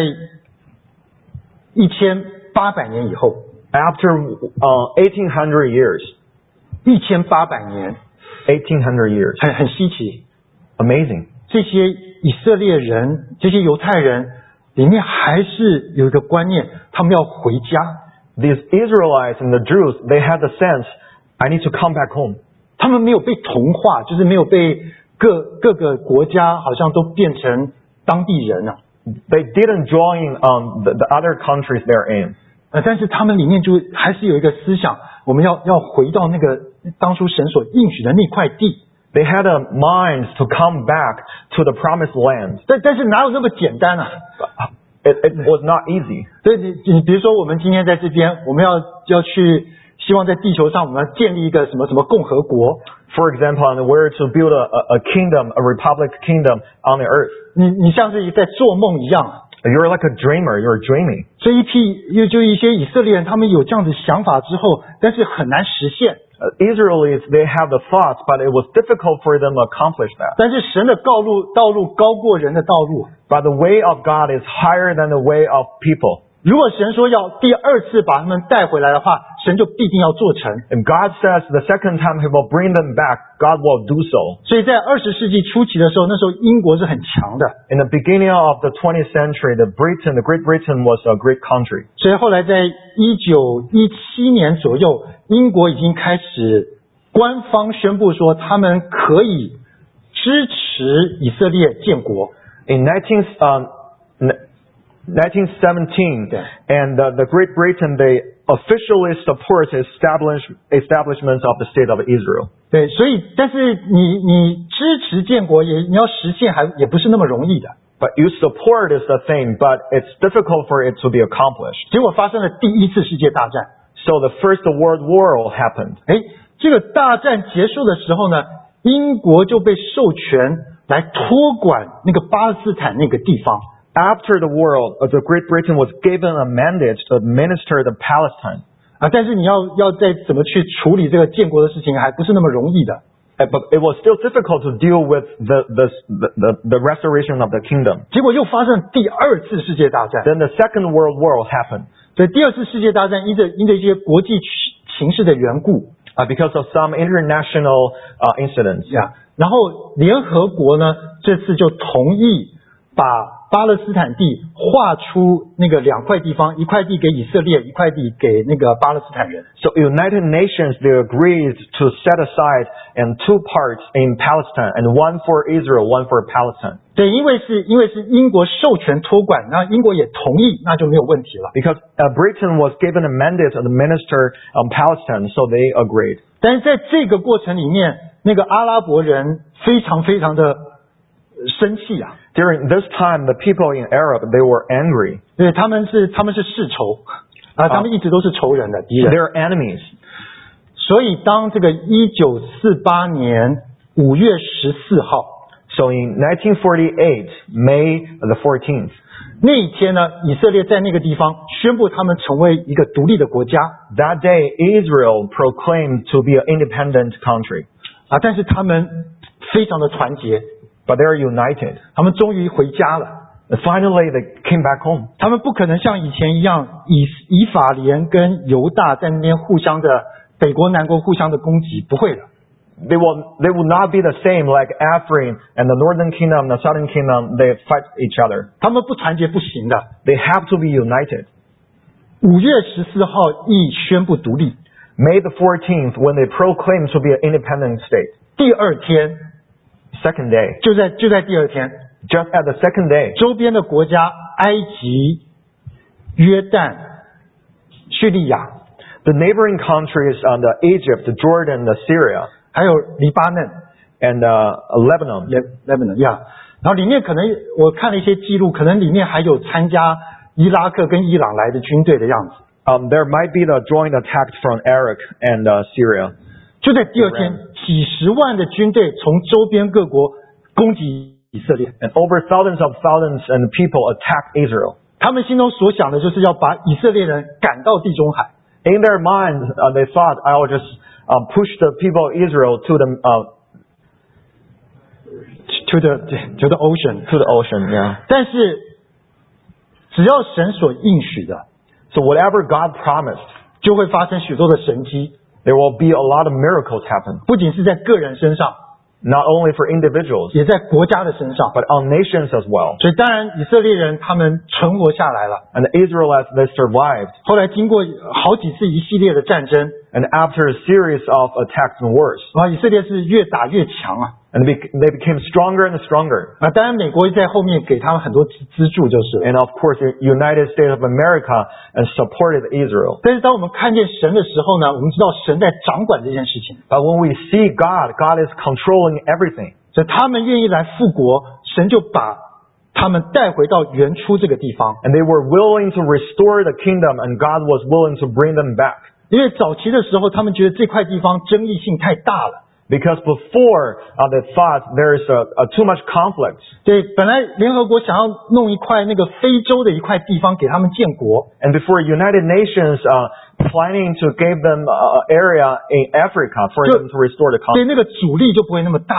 1800年以后 After 1800 years. 1800年 1800 years. 很稀奇。 Amazing. 这些以色列人，这些犹太人里面还是有一个观念，他们要回家。 These Israelites and the Jews, they had the sense, I need to come back home. 他们没有被同化，就是没有被各个国家好像都变成当地人啊。 They didn't join the other countries they're in. 但是他们里面就还是有一个思想，我们要回到那个当初神所应许的那块地。 They had a mind to come back to the promised land. 但是哪有那么简单啊？ It was not easy. 对，你比如说我们今天在这边，我们要去，希望在地球上我们要建立一个什么共和国。 For example, and we're to build a kingdom, a republic kingdom on the earth. 你像是在做梦一样。 You're like a dreamer. You're dreaming. 所以就一些以色列人，他们有这样子想法之后，但是很难实现。 Israelis, they have the thoughts, but it was difficult for them to accomplish that. 但是神的道路高过人的道路。 But the way of God is higher than the way of people. 如果神说要第二次把他们带回来的话，神就必定要做成。 And God says the second time He will bring them back, God will do so. 所以在20世纪初期的时候，那时候英国是很强的。 In the beginning of the 20th century, the Great Britain was a great country. 所以后来在1917年左右，英国已经开始官方宣布说，他们可以支持以色列建国。 In 1917, and the Great Britain, they officially support establishments of the state of Israel. 对，所以但是你支持建国你要实现也不是那么容易的。 But you support is the thing, but it's difficult for it to be accomplished. 结果发生了第一次世界大战。 So the First World War happened. 这个大战结束的时候呢，英国就被授权来托管那个巴勒斯坦那个地方。 After the war, the Great Britain was given a mandate to administer the Palestine. 但是你要再怎么去处理这个建国的事情，还不是那么容易的。 But it was still difficult to deal with the restoration of the kingdom. 结果又发生第二次世界大战。 Then the Second World War happened. 所以第二次世界大战因着一些国际形势的缘故， because of some international incidents. 然后联合国呢，这次就同意把巴勒斯坦地划出那个两块地方，一块地给以色列，一块地给那个巴勒斯坦人。 So United Nations, they agreed to set aside in two parts in Palestine, and one for Israel, one for Palestine. 对，因为是英国授权托管，然后英国也同意，那就没有问题了。 Because Britain was given a mandate to administer Palestine, so they agreed. 但是在这个过程里面，那个阿拉伯人非常非常的生气啊。 During this time, the people in Arab, they were angry. 对，他们是世仇他们一直都是仇人的敌人。 They're enemies. 所以当这个1948年5月14号， So in 1948, May the 14th, 那一天呢，以色列在那个地方宣布他们成为一个独立的国家。 that day Israel proclaimed to be an independent country. 但是他们非常的团结， But they're united. 他们终于回家了。 And finally, they came back home. 他们不可能像以前一样，以法莲跟犹大在那边互相的北国南国互相的攻击，不会的。 They will not be the same like Ephraim and the northern kingdom, the southern kingdom, they fight each other. 他们不团结不行的。 They have to be united. 5月14号一宣布独立， May the 14th, when they proclaimed to be an independent state. 第二天 Second day. 就在第二天， Just at the second day, 周边的国家埃及、约旦、叙利亚， the neighboring countries, the Egypt, the Jordan, the Syria, 还有黎巴嫩 and Lebanon. Lebanon 呀，然后里面可能我看了一些记录，可能里面还有参加伊拉克跟伊朗来的军队的样子。 There might be the joint attacks from Iraq and Syria. 就在第二天，几十万的军队从周边各国攻击以色列， And over thousands and people attacked Israel. 他们心中所想的就是要把以色列人赶到地中海。 In their minds, they thought, I will just push the people of Israel to the ocean， the ocean. Yeah. 但是只要神所应许的， So whatever God promised, 就会发生许多的神迹， there will be a lot of miracles happen. 不仅是在个人身上， Not only for individuals, 也在国家的身上。 but on nations as well. 所以当然以色列人他们存活下来了。 And the Israelites, they survived. 后来经过好几次一系列的战争， And after a series of attacks and wars, 以色列是越打越强啊。 and they became stronger and stronger. 当然美国在后面给他们很多资助就是了。 And of course, the United States of America supported Israel. 但是当我们看见神的时候呢，我们知道神在掌管这件事情， But when we see God, God is controlling everything. 所以他们愿意来复国，神就把他们带回到原初这个地方。 And they were willing to restore the kingdom, and God was willing to bring them back. 因为早期的时候，他们觉得这块地方争议性太大了。 Because before, they thought there's too much conflict. 对，本来联合国想要弄一块那个非洲的一块地方给他们建国， And before United Nations planning to give them an area in Africa for them to restore the 所以 country. 那个阻力就不会那么大。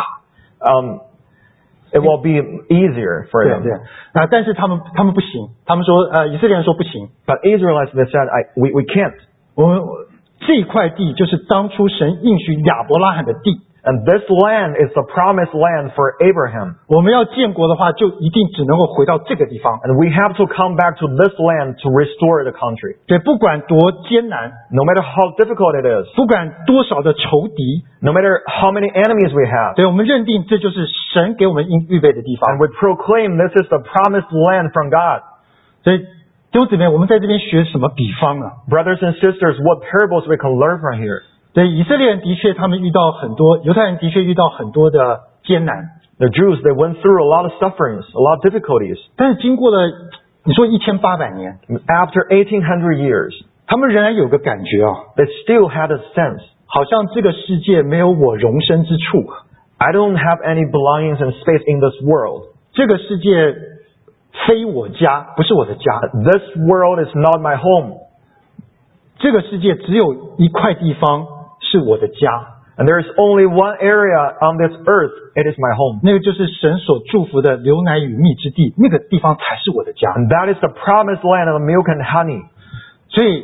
It will be easier for 对 them. 对啊，但是他们不行，他们说以色列人说不行， But Israelites, they said, we can't. 我们这块地就是当初神应许亚伯拉罕的地， And this land is the promised land for Abraham. 我们要建国的话，就一定只能够回到这个地方。 And we have to come back to this land to restore the country. 对，不管多艰难， No matter how difficult it is, 不管多少的仇敌， no matter how many enemies we have, 对，我们认定这就是神给我们预备的地方 and。we proclaim this is the promised land from God. 所以弟兄姊妹，我们在这边学什么比方啊？ Brothers and sisters, what parables we can learn from here? 对，以色列人的确他们遇到很多，犹太人的确遇到很多的艰难， The Jews, they went through a lot of sufferings, a lot of difficulties. 但是经过了你说1800年， After 1800 years, 他们仍然有个感觉啊， they still had a sense. 好像这个世界没有我容身之处， I don't have any belongings and space in this world. 这个世界非我家，不是我的家， This world is not my home. 这个世界只有一块地方是我的家， And there is only one area on this earth, it is my home. 那个就是神所祝福的流奶与蜜之地，那个地方才是我的家。 And that is the promised land of milk and honey. 所以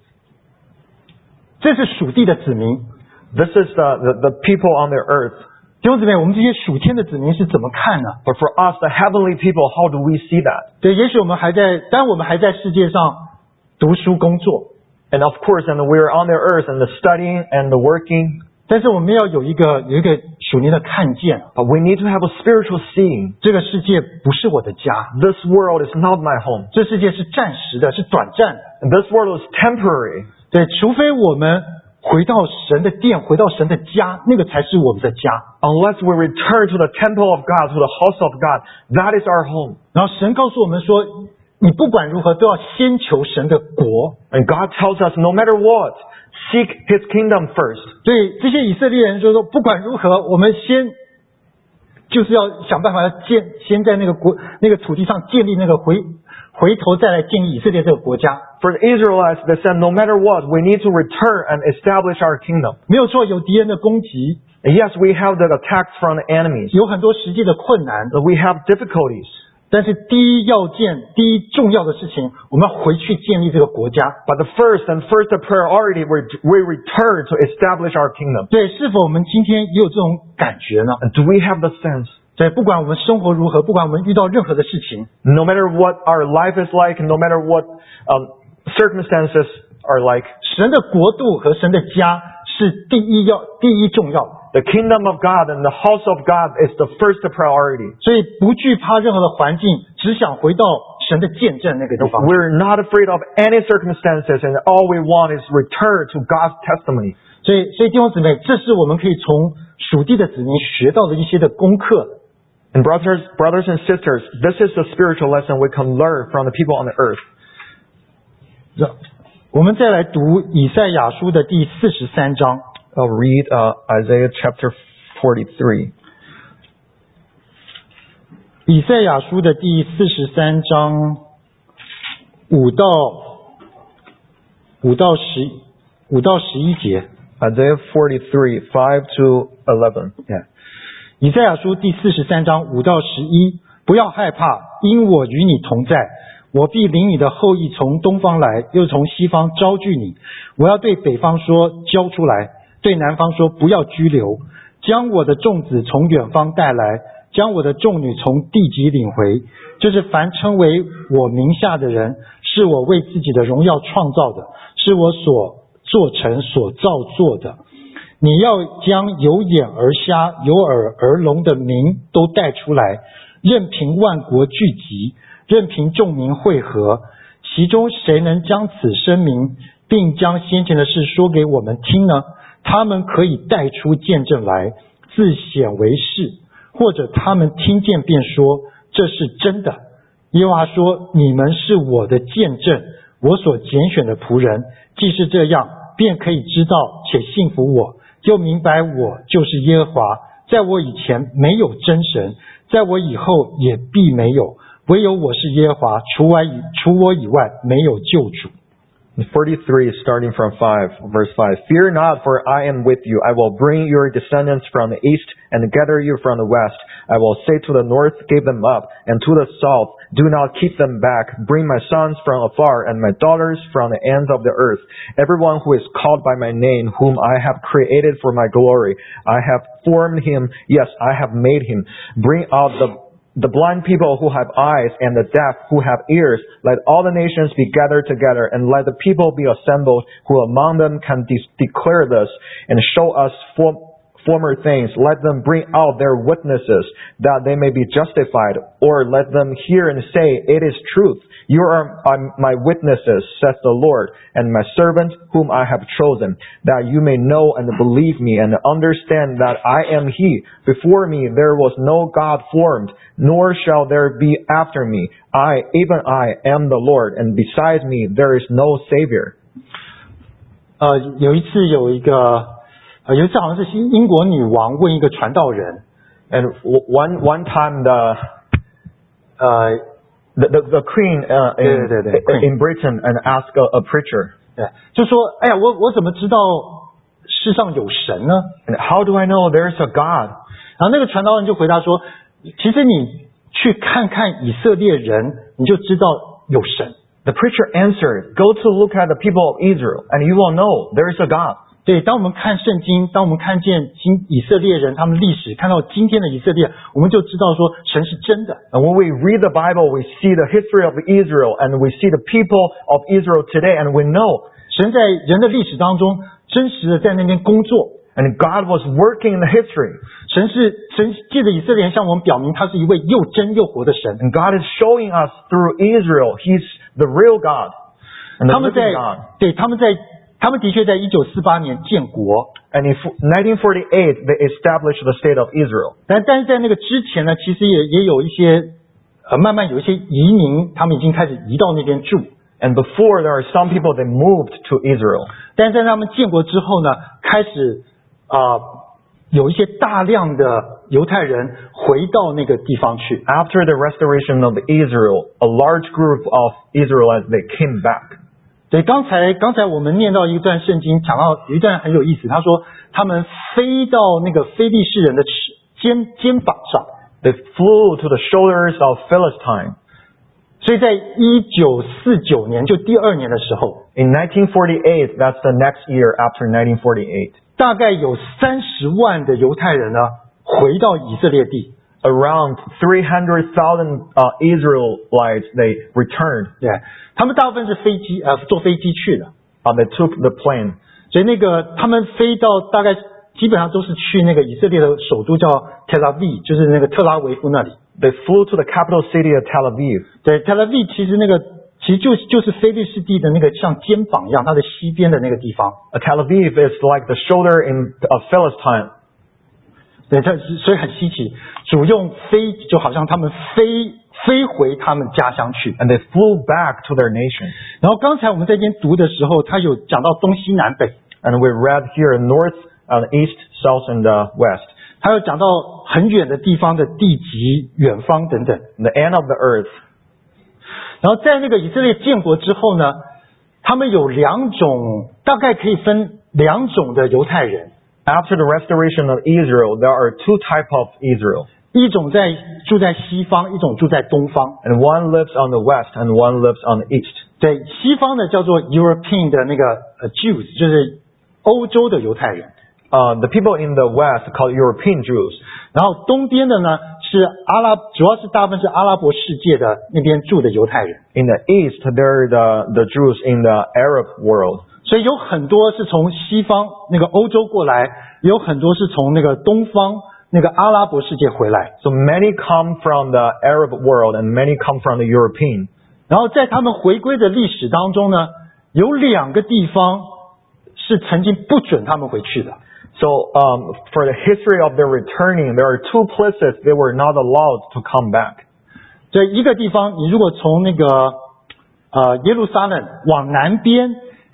这是属地的子民。 This is the people on the earth. 弟兄姊妹，我们这些属天的子民是怎么看呢？ But for us, the heavenly people, how do we see that? 对，也许我们还在，当然我们还在世界上读书工作， And of course, and we're on the earth and the studying and the working. 但是我们要有一个属灵的看见， But we need to have a spiritual seeing. 这个世界不是我的家， This world is not my home. 这世界是暂时的，是短暂的。 And this world is temporary. 对，除非我们回到神的殿，回到神的家，那个才是我们的家。 Unless we return to the temple of God, to the house of God, that is our home. 然后神告诉我们说，你不管如何都要先求神的国。 And God tells us, no matter what, seek His kingdom first. 对这些以色列人说，不管如何，我们就是要想办法先在那个土地上建立那个回头再来建立以色列这个国家。 For the Israelites, they said, no matter what, we need to return and establish our kingdom. 没有错，有敌人的攻击， And yes, we have the attacks from the enemies. 有很多实际的困难， We have difficulties. 但是第一重要的事情，我们要回去建立这个国家。 But the first priority, we return to establish our kingdom. 对，是否我们今天也有这种感觉呢？ And do we have the sense? 对，不管我们生活如何，不管我们遇到任何的事情， No matter what our life is like, no matter what circumstances are like, 神的国度和神的家是第一重要的。 the kingdom of God and the house of God is the first priority. 所以不惧怕任何的环境，只想回到神的见证那个地方。 We're not afraid of any circumstances, and all we want is return to God's testimony. 所以弟兄姊妹，这是我们可以从属地的子民学到的一些的功课。 And brothers and sisters, this is the spiritual lesson we can learn from the people on the earth. 我们再来读以赛亚书的第43章。 I'll read Isaiah chapter 43. 以赛亚书的第43章5到11节。 Isaiah 43, 5 to 11. 以赛亚书第43章5到11，不要害怕，因我与你同在。我必领你的后裔从东方来，又从西方招聚你。我要对北方说，交出来；对南方说，不要拘留。将我的众子从远方带来，将我的众女从地极领回。就是凡称为我名下的人，是我为自己的荣耀创造的，是我所做成所造作的。你要将有眼而瞎、有耳而聋的民都带出来，任凭万国聚集，任凭众民会合，其中谁能将此声明，并将先前的事说给我们听呢？他们可以带出见证来，自显为是，或者他们听见便说这是真的。耶和华说，你们是我的见证，我所拣选的仆人。既是这样，便可以知道且信服我，就明白我就是耶和华。在我以前没有真神，在我以后也必没有，唯有我是耶和华，除我以外没有救主。 43, starting from verse 5. Fear not, for I am with you. I will bring your descendants from the east and gather you from the west. I will say to the north, give them up, and to the south, do not keep them back. Bring my sons from afar and my daughters from the ends of the earth. Everyone who is called by my name, whom I have created for my glory. I have formed him. Yes, I have made him. Bring out the blind people who have eyes and the deaf who have ears. Let all the nations be gathered together, and let the people be assembled who among them can declare this and show us former things. Let them bring out their witnesses that they may be justified, or let them hear and say, it is truth. You are my witnesses, says the Lord, and my servant whom I have chosen, that you may know and believe me and understand that I am He. Before me there was no God formed, nor shall there be after me. Even I am the Lord, and besides me there is no Savior. 有一次好像是英国女王问一个传道人 And one time the queen in Britain and asked a preacher, 就说哎呀我怎么知道世上有神呢 And how do I know there's a God? 然后那个传道人就回答说，其实你去看看以色列人，你就知道有神。 The preacher answered, Go to look at the people of Israel, and you will know there is a God. 对，当我们看圣经，当我们看见以色列人他们历史，看到今天的以色列，我们就知道说神是真的。 And when we read the Bible, we see the history of Israel, and we see the people of Israel today, and we know 神在人的历史当中真实的在那边工作。 And God was working in the history. 神借着以色列人向我们表明他是一位又真又活的神。 And God is showing us through Israel, He's the real God. And the living God. 对，他们的确在1948年建国。 And in 1948, they established the state of Israel. 但是在那个之前呢，其实也有一些慢慢有一些移民，他们已经开始移到那边住。 And before, there are some people that moved to Israel. 但是在他们建国之后呢，开始有一些大量的犹太人回到那个地方去。 After the restoration of Israel, a large group of Israelites, they came back. 对，刚才我们念到一段圣经，讲到有一段很有意思，他说他们飞到那个非利士人的肩膀上。 They flew to the shoulders of Philistine. 所以在1949年，就第二年的时候， In 1948, that's the next year after 1948. 大概有30万的犹太人呢回到以色列地。 Around 300,000 Israelites, they returned. 对，他们大部分是坐飞机去的。 They took the plane. 所以他们飞到大概基本上都是去那个以色列的首都叫 Tel Aviv， 就是那个特拉维夫那里。 They flew to the capital city of Tel Aviv. 对 ，Tel Aviv 其实就是非利士地的那个像肩膀一样，它的西边的那个地方。 Tel Aviv is like the shoulder of Philistine. 对，所以很稀奇，主用飞，就好像他们飞回他们家乡去。 And they flew back to their nation. 然后刚才我们在这边读的时候，他有讲到东西南北。 And we read here north, east, south, and west. 他有讲到很远的地方的地极、远方等等。 The end of the earth. 然后在那个以色列建国之后呢，他们有大概可以分两种的犹太人。 After the restoration of Israel, there are two types of Israel. 一种住在西方，一种住在东方。 And one lives on the west and one lives on the east. 对，西方的叫做 European 的那个Jews， 就是欧洲的犹太人。 The people in the west called European Jews. 然后东边的呢是主要是大部分是阿拉伯世界的那边住的犹太人。 In the east, there are the Jews in the Arab world. 所以有很多是从西方那个欧洲过来，有很多是从那个东方那个阿拉伯世界回来。 So many come from the Arab world and many come from the European. 然后在他们回归的历史当中呢，有2个地方是曾经不准他们回去的。 So for the history of their returning, there are two places they were not allowed to come back. 这一个地方，你如果从那个耶路撒冷往南边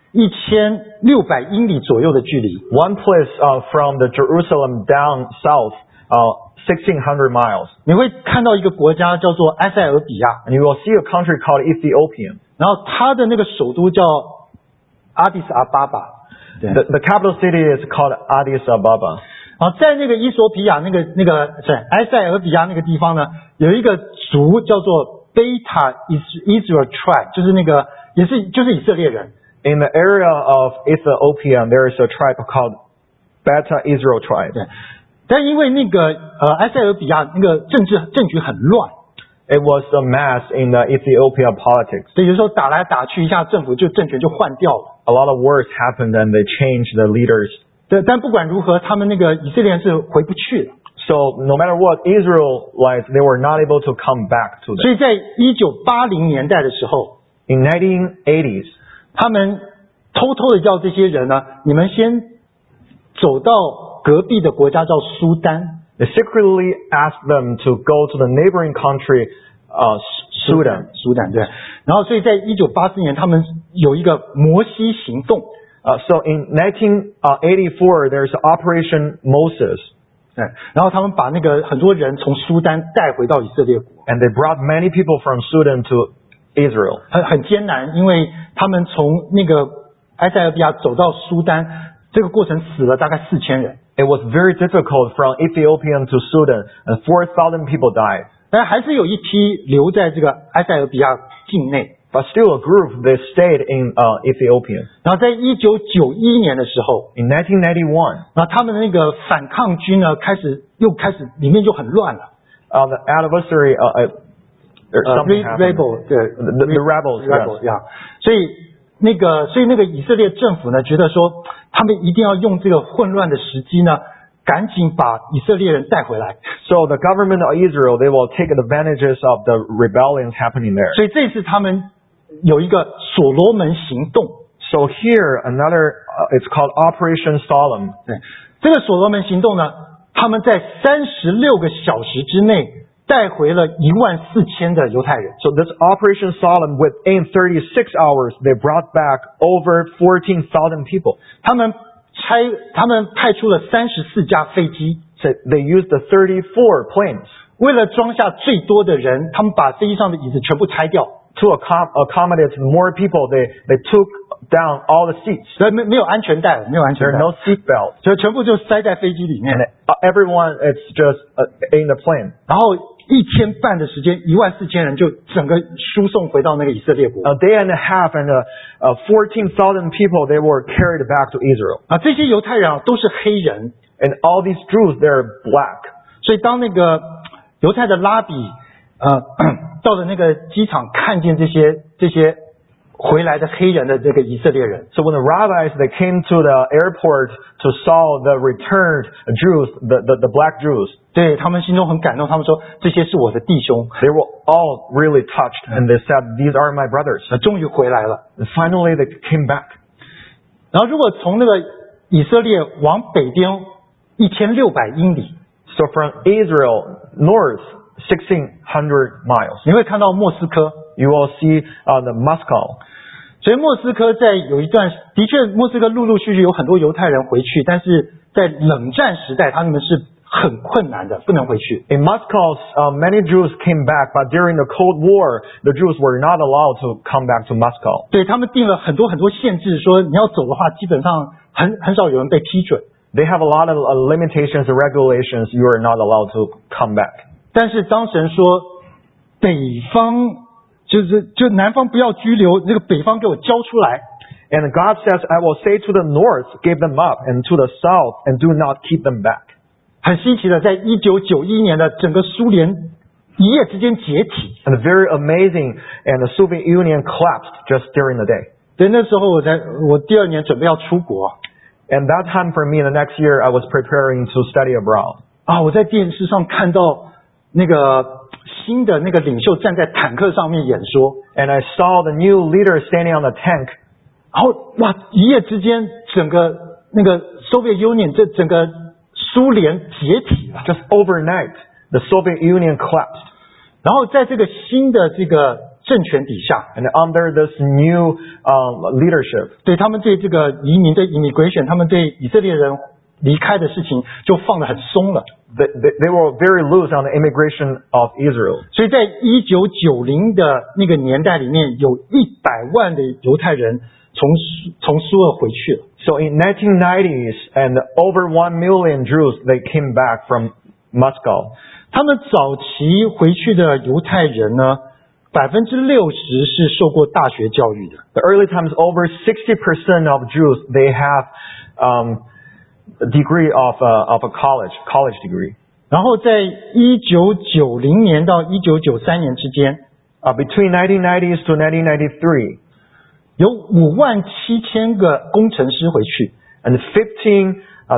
1600英里左右的距离， One place from the Jerusalem down south, 1600 miles. 你会看到一个国家叫做埃塞俄比亚， And you will see a country called Ethiopia. 然后它的那个首都叫阿迪斯阿巴巴。对， The capital city is called Addis Ababa. 在那个伊索比亚埃塞俄比亚那个地方呢，有一个族叫做 Beta Israel Tribe， 就是以色列人。 In the area of Ethiopia, there is a tribe called Beta Israel tribe. 对，但因为那个埃塞俄比亚那个政局很乱， It was a mess in the Ethiopia politics. 所以有时候打来打去一下，政权就换掉了。 A lot of wars happened and they changed the leaders. 对，但不管如何，他们那个以色列人是回不去了。 So no matter what, Israelites, they were not able to come back to 所 them. 以在1980年代的时候， In 1980s, 他们偷偷的叫这些人呢，你们先走到隔壁的国家叫苏丹。 they secretly asked them to go to the neighboring country, Sudan. 苏丹，对。然后所以在1984年，他们有一个摩西行动。 So in 1984, there's Operation Moses. 对，然后他们把那个很多人从苏丹带回到以色列国。 And they brought many people from Sudan to Israel. 很艰难，因为他们从那个埃塞俄比亚走到苏丹，这个过程死了大概4000人。 It was very difficult from Ethiopia to Sudan, and 4,000 people died. 但还是有一批留在这个埃塞俄比亚境内。 But still a group, they stayed in Ethiopia. 然后在1991年的时候， In 1991, 然后他们的那个反抗军呢，又开始里面就很乱了。 the adversary, something happened. Rebel， 对 The rebels, yes. 呀，所以那个以色列政府呢，觉得说他们一定要用这个混乱的时机呢，赶紧把以色列人带回来。 So the government of Israel, they will take advantages of the rebellions happening there. 所以这次他们有一个所罗门行动。 So here, another, it's called Operation Solemn. 对，这个所罗门行动呢，他们在36个小时之内带回了14000的犹太人。 So this Operation Solemn, within 36 hours, they brought back over 14,000 people. 他们派出了34架飞机， So they used the 34 planes 为了装下最多的人，他们把飞机上的椅子全部拆掉。 to accommodate more people. They took down all the seats. 所以没有安全带，没有安全 There 带 are，no seat belts. 所以全部就塞在飞机里面。 And everyone, it's just in the plane. 然后1天半的时间，14000人就整个输送回到那个以色列国。 A day and a half and 14,000 people, they were carried back to Israel. 这些犹太人都是黑人， And all these Jews, they're black. 所以当那个犹太的拉比到了那个机场，看见这些回来的黑人的这个以色列人， So when the rabbis, they came to the airport to saw the returned Jews, the black Jews, 对他们心中很感动，他们说这些是我的弟兄， they were all really touched and they said, these are my brothers. 终于回来了。 And finally they came back. 然后如果从那个以色列往北边1600英里， So from Israel north, 1,600 miles, 你会看到莫斯科。 you will see the Moscow. 所以莫斯科在有一段，的确莫斯科陆陆续续有很多犹太人回去，但是在冷战时代，他们是很困难的，不能回去。 In Moscow, many Jews came back, but during the Cold War, the Jews were not allowed to come back to Moscow. 对，他们定了很多限制，说你要走的话，基本上很少有人被批准。 They have a lot of limitations and regulations. You are not allowed to come back. 但是当神说北方就南方不要拘留，这个北方给我交出来。 And God says, I will say to the north, give them up, and to the south, and do not keep them back. 很稀奇的，在1991年的整个苏联一夜之间解体。 And very amazing, and the Soviet Union collapsed just during the day. 对，那时候我第2年准备要出国 And that time for me, the next year, I was preparing to study abroad. 我在电视上看到那个新的那个领袖站在坦克上面演说， And I saw the new leader standing on the tank. 然后哇，一夜之间整个那个 Soviet Union 这整个苏联解体了。 Just overnight, the Soviet Union collapsed. 然后在这个新的这个政权底下， And under this new leadership, 对他们对这个移民对 immigration， 他们对以色列人离开的事情就放得很松了。 they were very loose on the immigration of Israel. 所以在1990的那个年代里面，有100万的犹太人从苏俄回去了。 So in 1990s, and over 1 million Jews, they came back from Moscow. 他们早期回去的犹太人呢，60%是受过大学教育的。 The early times, over 60% of Jews, they have a degree of a college degree. 然后在1990年到1993年之间 between 1990s to 1993, 有57000个工程师回去。 and 50,000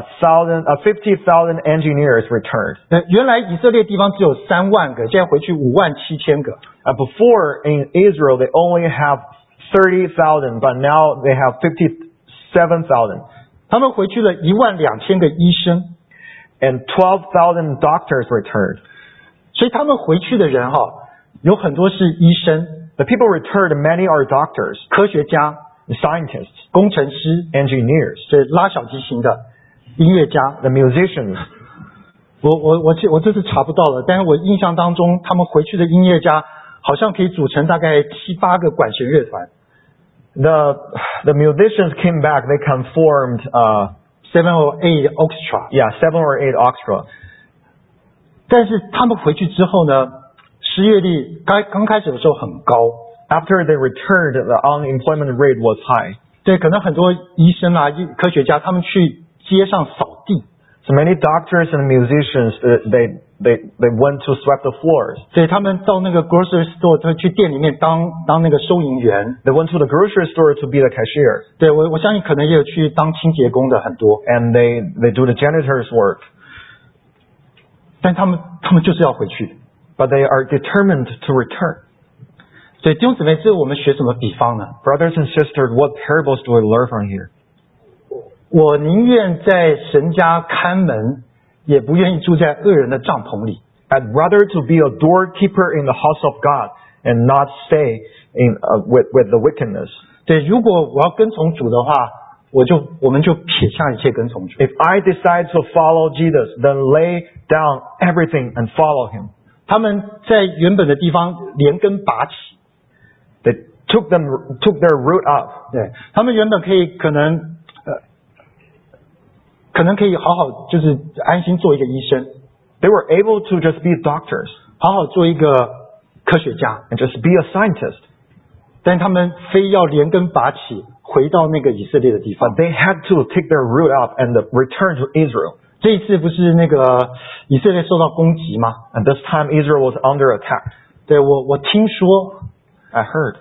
engineers returned. 原来以色列地方只有3万个，现在回去57000个。 Before in Israel, they only have 30,000, but now they have 57,000. 他们回去了12000个医生。 And 12,000 doctors returned. 所以他们回去的人有很多是医生。 The people returned, many are doctors, 科学家、 scientists, 工程师、 engineers, 是拉小提琴的、音乐家。 the musicians. 我这次查不到了，但是我印象当中，他们回去的音乐家好像可以组成大概7-8个管弦乐团。 The musicians came back. They conformed 7 or 8 orchestra. 7 or 8 orchestra. 但是他们回去之后呢，失业率刚开始的时候很高。 After they returned, the unemployment rate was high. 对，可能很多医生科学家他们去街上扫地。 So many doctors and musicians, they went to sweep the floors. 对，他们到那个 grocery store， 他去店里面当那个收银员。 They went to the grocery store to be the cashier. 对，我相信可能也有去当清洁工的很多。 And they do the janitor's work. 但他们就是要回去。 But they are determined to return. 所以弟兄姊妹，这我们学什么比方呢？ Brothers and sisters, what parables do we learn from here? 我宁愿在神家看门，也不愿意住在恶人的帐篷里。 I'd rather to be a doorkeeper in the house of God and not stay with the wickedness. 对，如果我要跟从主的话，我们就撇下一切跟从主。 If I decide to follow Jesus, then lay down everything and follow him. 他们在原本的地方连根拔起。 They took their root up. 对，他们原本可能可以好好就是安心做一个医生。 They were able to just be doctors 好好做一个科学家。 and just be a scientist. 但他们非要连根拔起，回到那个以色列的地方。 But they had to take their root up and return to Israel. 这一次不是那个以色列受到攻击吗？ And this time Israel was under attack. 对，我听说 I heard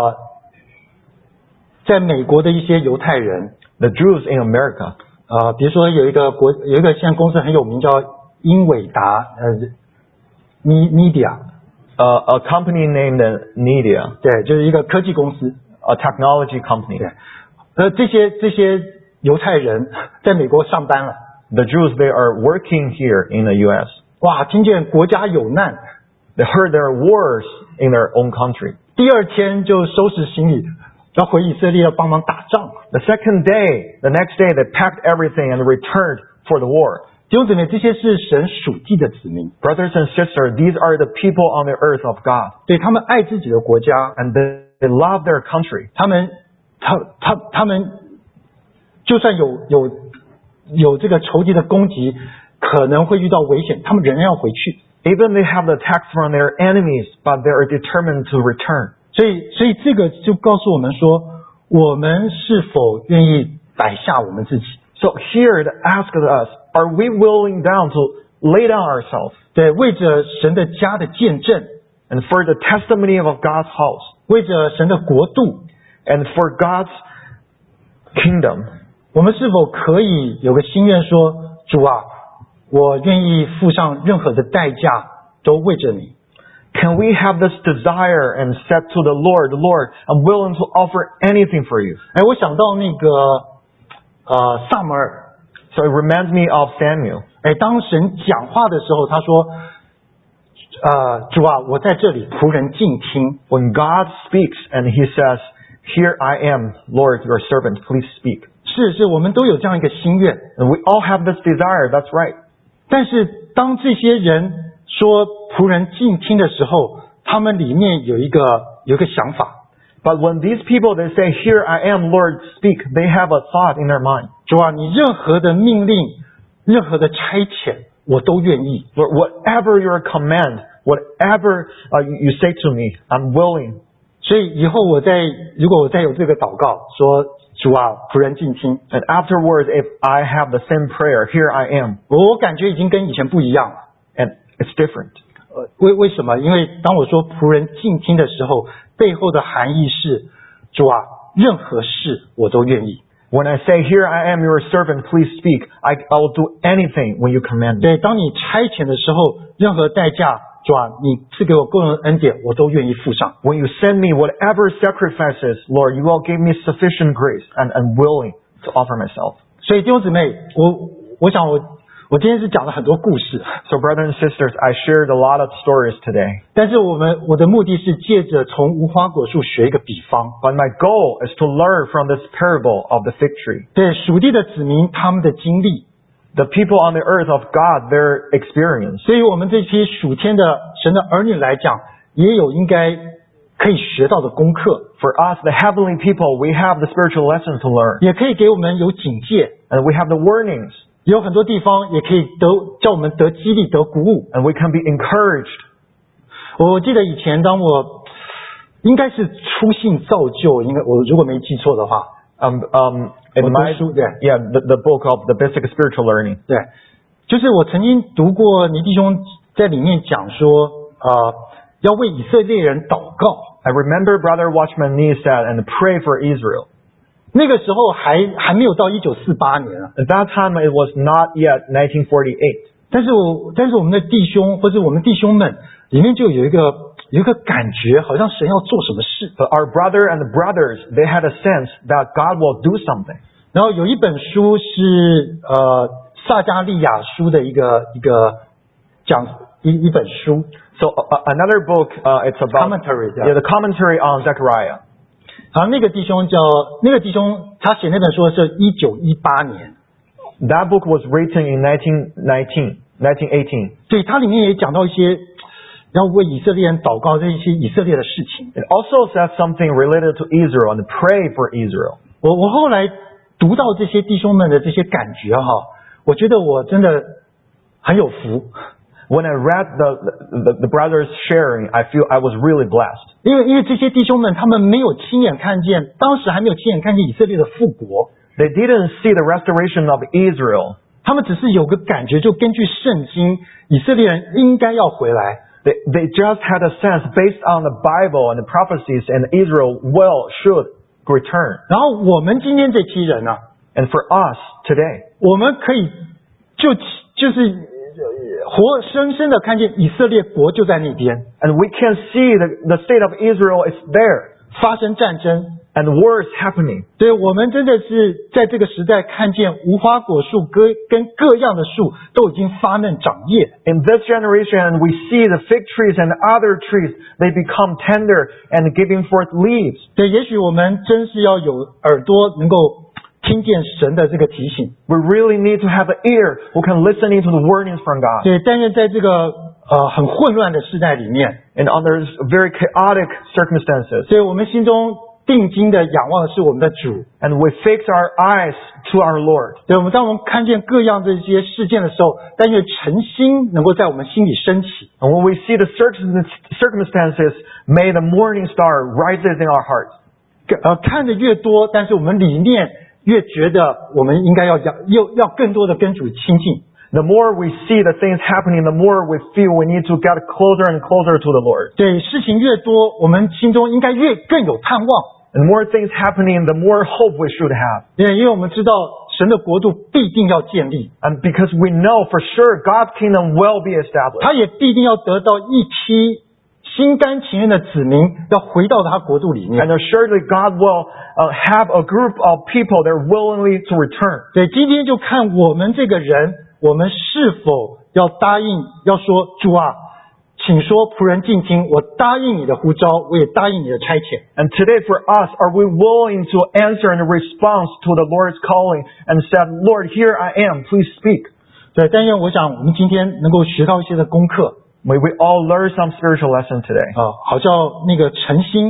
在美国的一些犹太人 the Jews in America, 比如说有一个现在公司很有名叫英伟达Media， a company named Nvidia, 对，就是一个科技公司。 a technology company. 对，这些犹太人在美国上班了。 The Jews, they are working here in the U.S. 哇，听见国家有难， They heard there are wars in their own country. 第二天就收拾行李，要回以色列要帮忙打仗。 The next day, they packed everything and returned for the war. 弟兄姊妹，这些是神属地的子民。 Brothers and sisters, these are the people on the earth of God. 对，他们爱自己的国家， And they love their country. 他们就算有这个仇敌的攻击，可能会遇到危险，他们仍然要回去。 Even they have the attacks from their enemies, but they are determined to return. 所以这个就告诉我们说，我们是否愿意摆下我们自己？ So here it asks us, are we willing down to lay down ourselves? 对，为着神的家的见证， And for the testimony of God's house, 为着神的国度， and for God's kingdom, 我们是否可以有个心愿说，主啊，我愿意付上任何的代价，都为着你。 can we have this desire and said to the Lord, Lord, I'm willing to offer anything for you? 我想到那个撒母耳， So it reminds me of Samuel. 当神讲话的时候，他说，主啊，我在这里，仆人静听。 When God speaks and he says, here I am, Lord, your servant, please speak. 是，我们都有这样一个心愿。 And we all have this desire, that's right. 但是当这些人说仆人静听的时候，他们里面有一个想法。 But when these people, they say, "Here I am, Lord, speak," they have a thought in their mind. 主啊，你任何的命令，任何的差遣，我都愿意。 Lord, whatever your command, whatever you say to me, I'm willing. 所以以后如果我再有这个祷告，说主啊，仆人静听， And afterwards, if I have the same prayer, "Here I am," 我感觉已经跟以前不一样了。 and it's different. 为什么？因为当我说仆人静听的时候，背后的含义是，主啊，任何事我都愿意。 When I say, "Here I am, your servant, please speak," I will do anything when you command me. 对，当你差遣的时候，任何代价，主啊，你赐给我够用的恩典，我都愿意付上。 When you send me whatever sacrifices, Lord, you will give me sufficient grace, and I'm willing to offer myself. 所以弟兄姊妹，我想我今天是讲了很多故事， So brothers and sisters, I shared a lot of stories today. 但是我的目的是借着从无花果树学一个比方， But my goal is to learn from this parable of the fig tree. 对属地的子民他们的经历， The people on the earth of God, their experience. 所以我们这批属天的神的儿女来讲，也有应该可以学到的功课， For us, the heavenly people, we have the spiritual lessons to learn. 也可以给我们有警戒， And we have the warnings. 有很多地方也可以叫我们得激励、得鼓舞。 And we can be encouraged. 我记得以前当我应该是初信造就，我如果没记错的话， In my, 读书，对 yeah, the book of the basic spiritual learning. 对，就是我曾经读过倪弟兄在里面讲说，要为以色列人祷告。 I remember Brother Watchman Nee said, "And pray for Israel." 那个时候还没有到1948年啊， At that time, it was not yet 1948. 但是我们的弟兄或者我们弟兄们里面就有一个感觉，好像神要做什么事。 But our brother and brothers, they had a sense that God will do something. 然后有一本书是撒加利亚书的一本书 So another book, it's about commentary， the commentary on Zechariah. 然后那个弟兄他写那本书是1918年， That book was written in 1918. 对，它里面也讲到一些要为以色列人祷告这一些以色列的事情。 It also says something related to Israel and pray for Israel. 我后来读到这些弟兄们的这些感觉哈，我觉得我真的很有福。 When I read the brothers sharing, I feel I was really blessed. 因为这些弟兄们他们没有亲眼看见，当时还没有亲眼看见以色列的复国， They didn't see the restoration of Israel. 他们只是有个感觉，就根据圣经，以色列人应该要回来。 They just had a sense based on the Bible and the prophecies, and Israel should return. 然后我们今天这批人呢、 And for us today, 我们可以就是活生生的看见以色列国就在那边， and we can see the state of Israel is there, 发生战争。 and wars happening. 对，我们真的是在这个时代看见无花果树跟各样的树都已经发嫩长叶。 In this generation, we see the fig trees and other trees, they become tender and giving forth leaves. 对，也许我们真是要有耳朵能够听见神的这个提醒。 We really need to have an ear who can listen into the warnings from God. 对，但愿在这个很混乱的时代里面， And under very chaotic circumstances, 所以我们心中定睛的仰望的是我们的主。 and we fix our eyes to our Lord. 对，当我们看见各样这些事件的时候，但愿诚心能够在我们心里升起。 And when we see the circumstances, may the morning star rises in our hearts. 看的越多，但是我们里面越觉得我们应该要更多的跟主亲近。 The more we see the things happening, the more we feel we need to get closer and closer to the Lord. 对，事情越多，我们心中应该更有盼望。 And more things happening, the more hope we should have. 因为我们知道神的国度必定要建立， And because we know for sure God's kingdom will be established. 他也必定要得到一批心甘情愿的子民，要回到他国度里面。 And assuredly God will have a group of people that are willingly to return. 对，今天就看我们这个人，我们是否要答应，要说主啊，请说仆人静听，我答应你的呼召，我也答应你的差遣。 And today for us, are we willing to answer in response to the Lord's calling and said, Lord, here I am, please speak. 对，但愿我想我们今天能够学到一些的功课， May we all learn some spiritual lesson today. 好叫那个诚心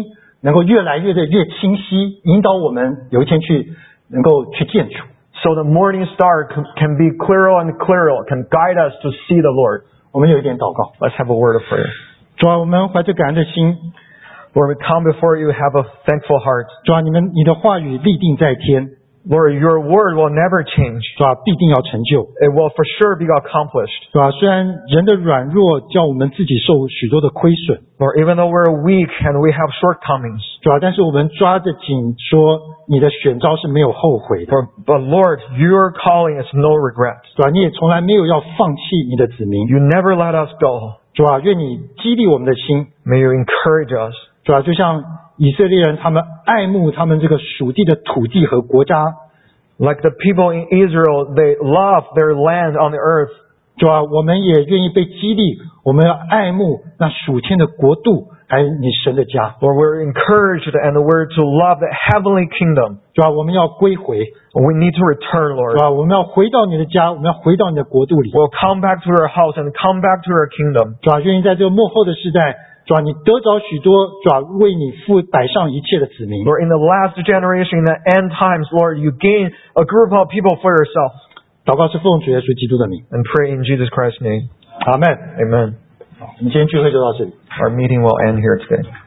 能够越来越清晰，引导我们有一天能够去见主。 So the morning star can be clearer and clearer, can guide us to see the Lord. 我们有一点祷告。 Let's have a word of prayer. 主啊，我们怀着感恩的心， Lord, we come before you, have a thankful heart. 主啊，你的话语立定在天， Lord, your word will never change. 主啊，必定要成就。 It will for sure be accomplished. 主啊，虽然人的软弱叫我们自己受许多的亏损， Lord, even though we're weak and we have shortcomings, 主啊，但是我们抓着紧说，你的选召是没有后悔的。 but Lord, your calling is no regret. 主啊，你也从来没有要放弃你的子民。 You never let us go. 主啊，愿你激励我们的心。 May you encourage us. 主啊，就像以色列人，他们爱慕他们这个属地的土地和国家。 Like the people in Israel, they love their land on the earth. 主啊，我们也愿意被激励，我们要爱慕那属天的国度，还有你神的家。 Lord, we're encouraged and we're to love the heavenly kingdom. 主啊，我们要归回。 We need to return, 主 Lord. 啊，我们要回到你的家，我们要回到你的国度里。 We'll come back to your house and come back to your kingdom. 主啊，愿意在这个末后的时代，主啊，你得着许多主啊为你摆上一切的子民。 Lord, in the last generation, in the end times, Lord, you gain a group of people for yourself. 祷告是奉主耶稣基督的名， And pray in Jesus Christ's name. 阿门。 Amen. 好，我们今天聚会就到这里。 Our meeting will end here today.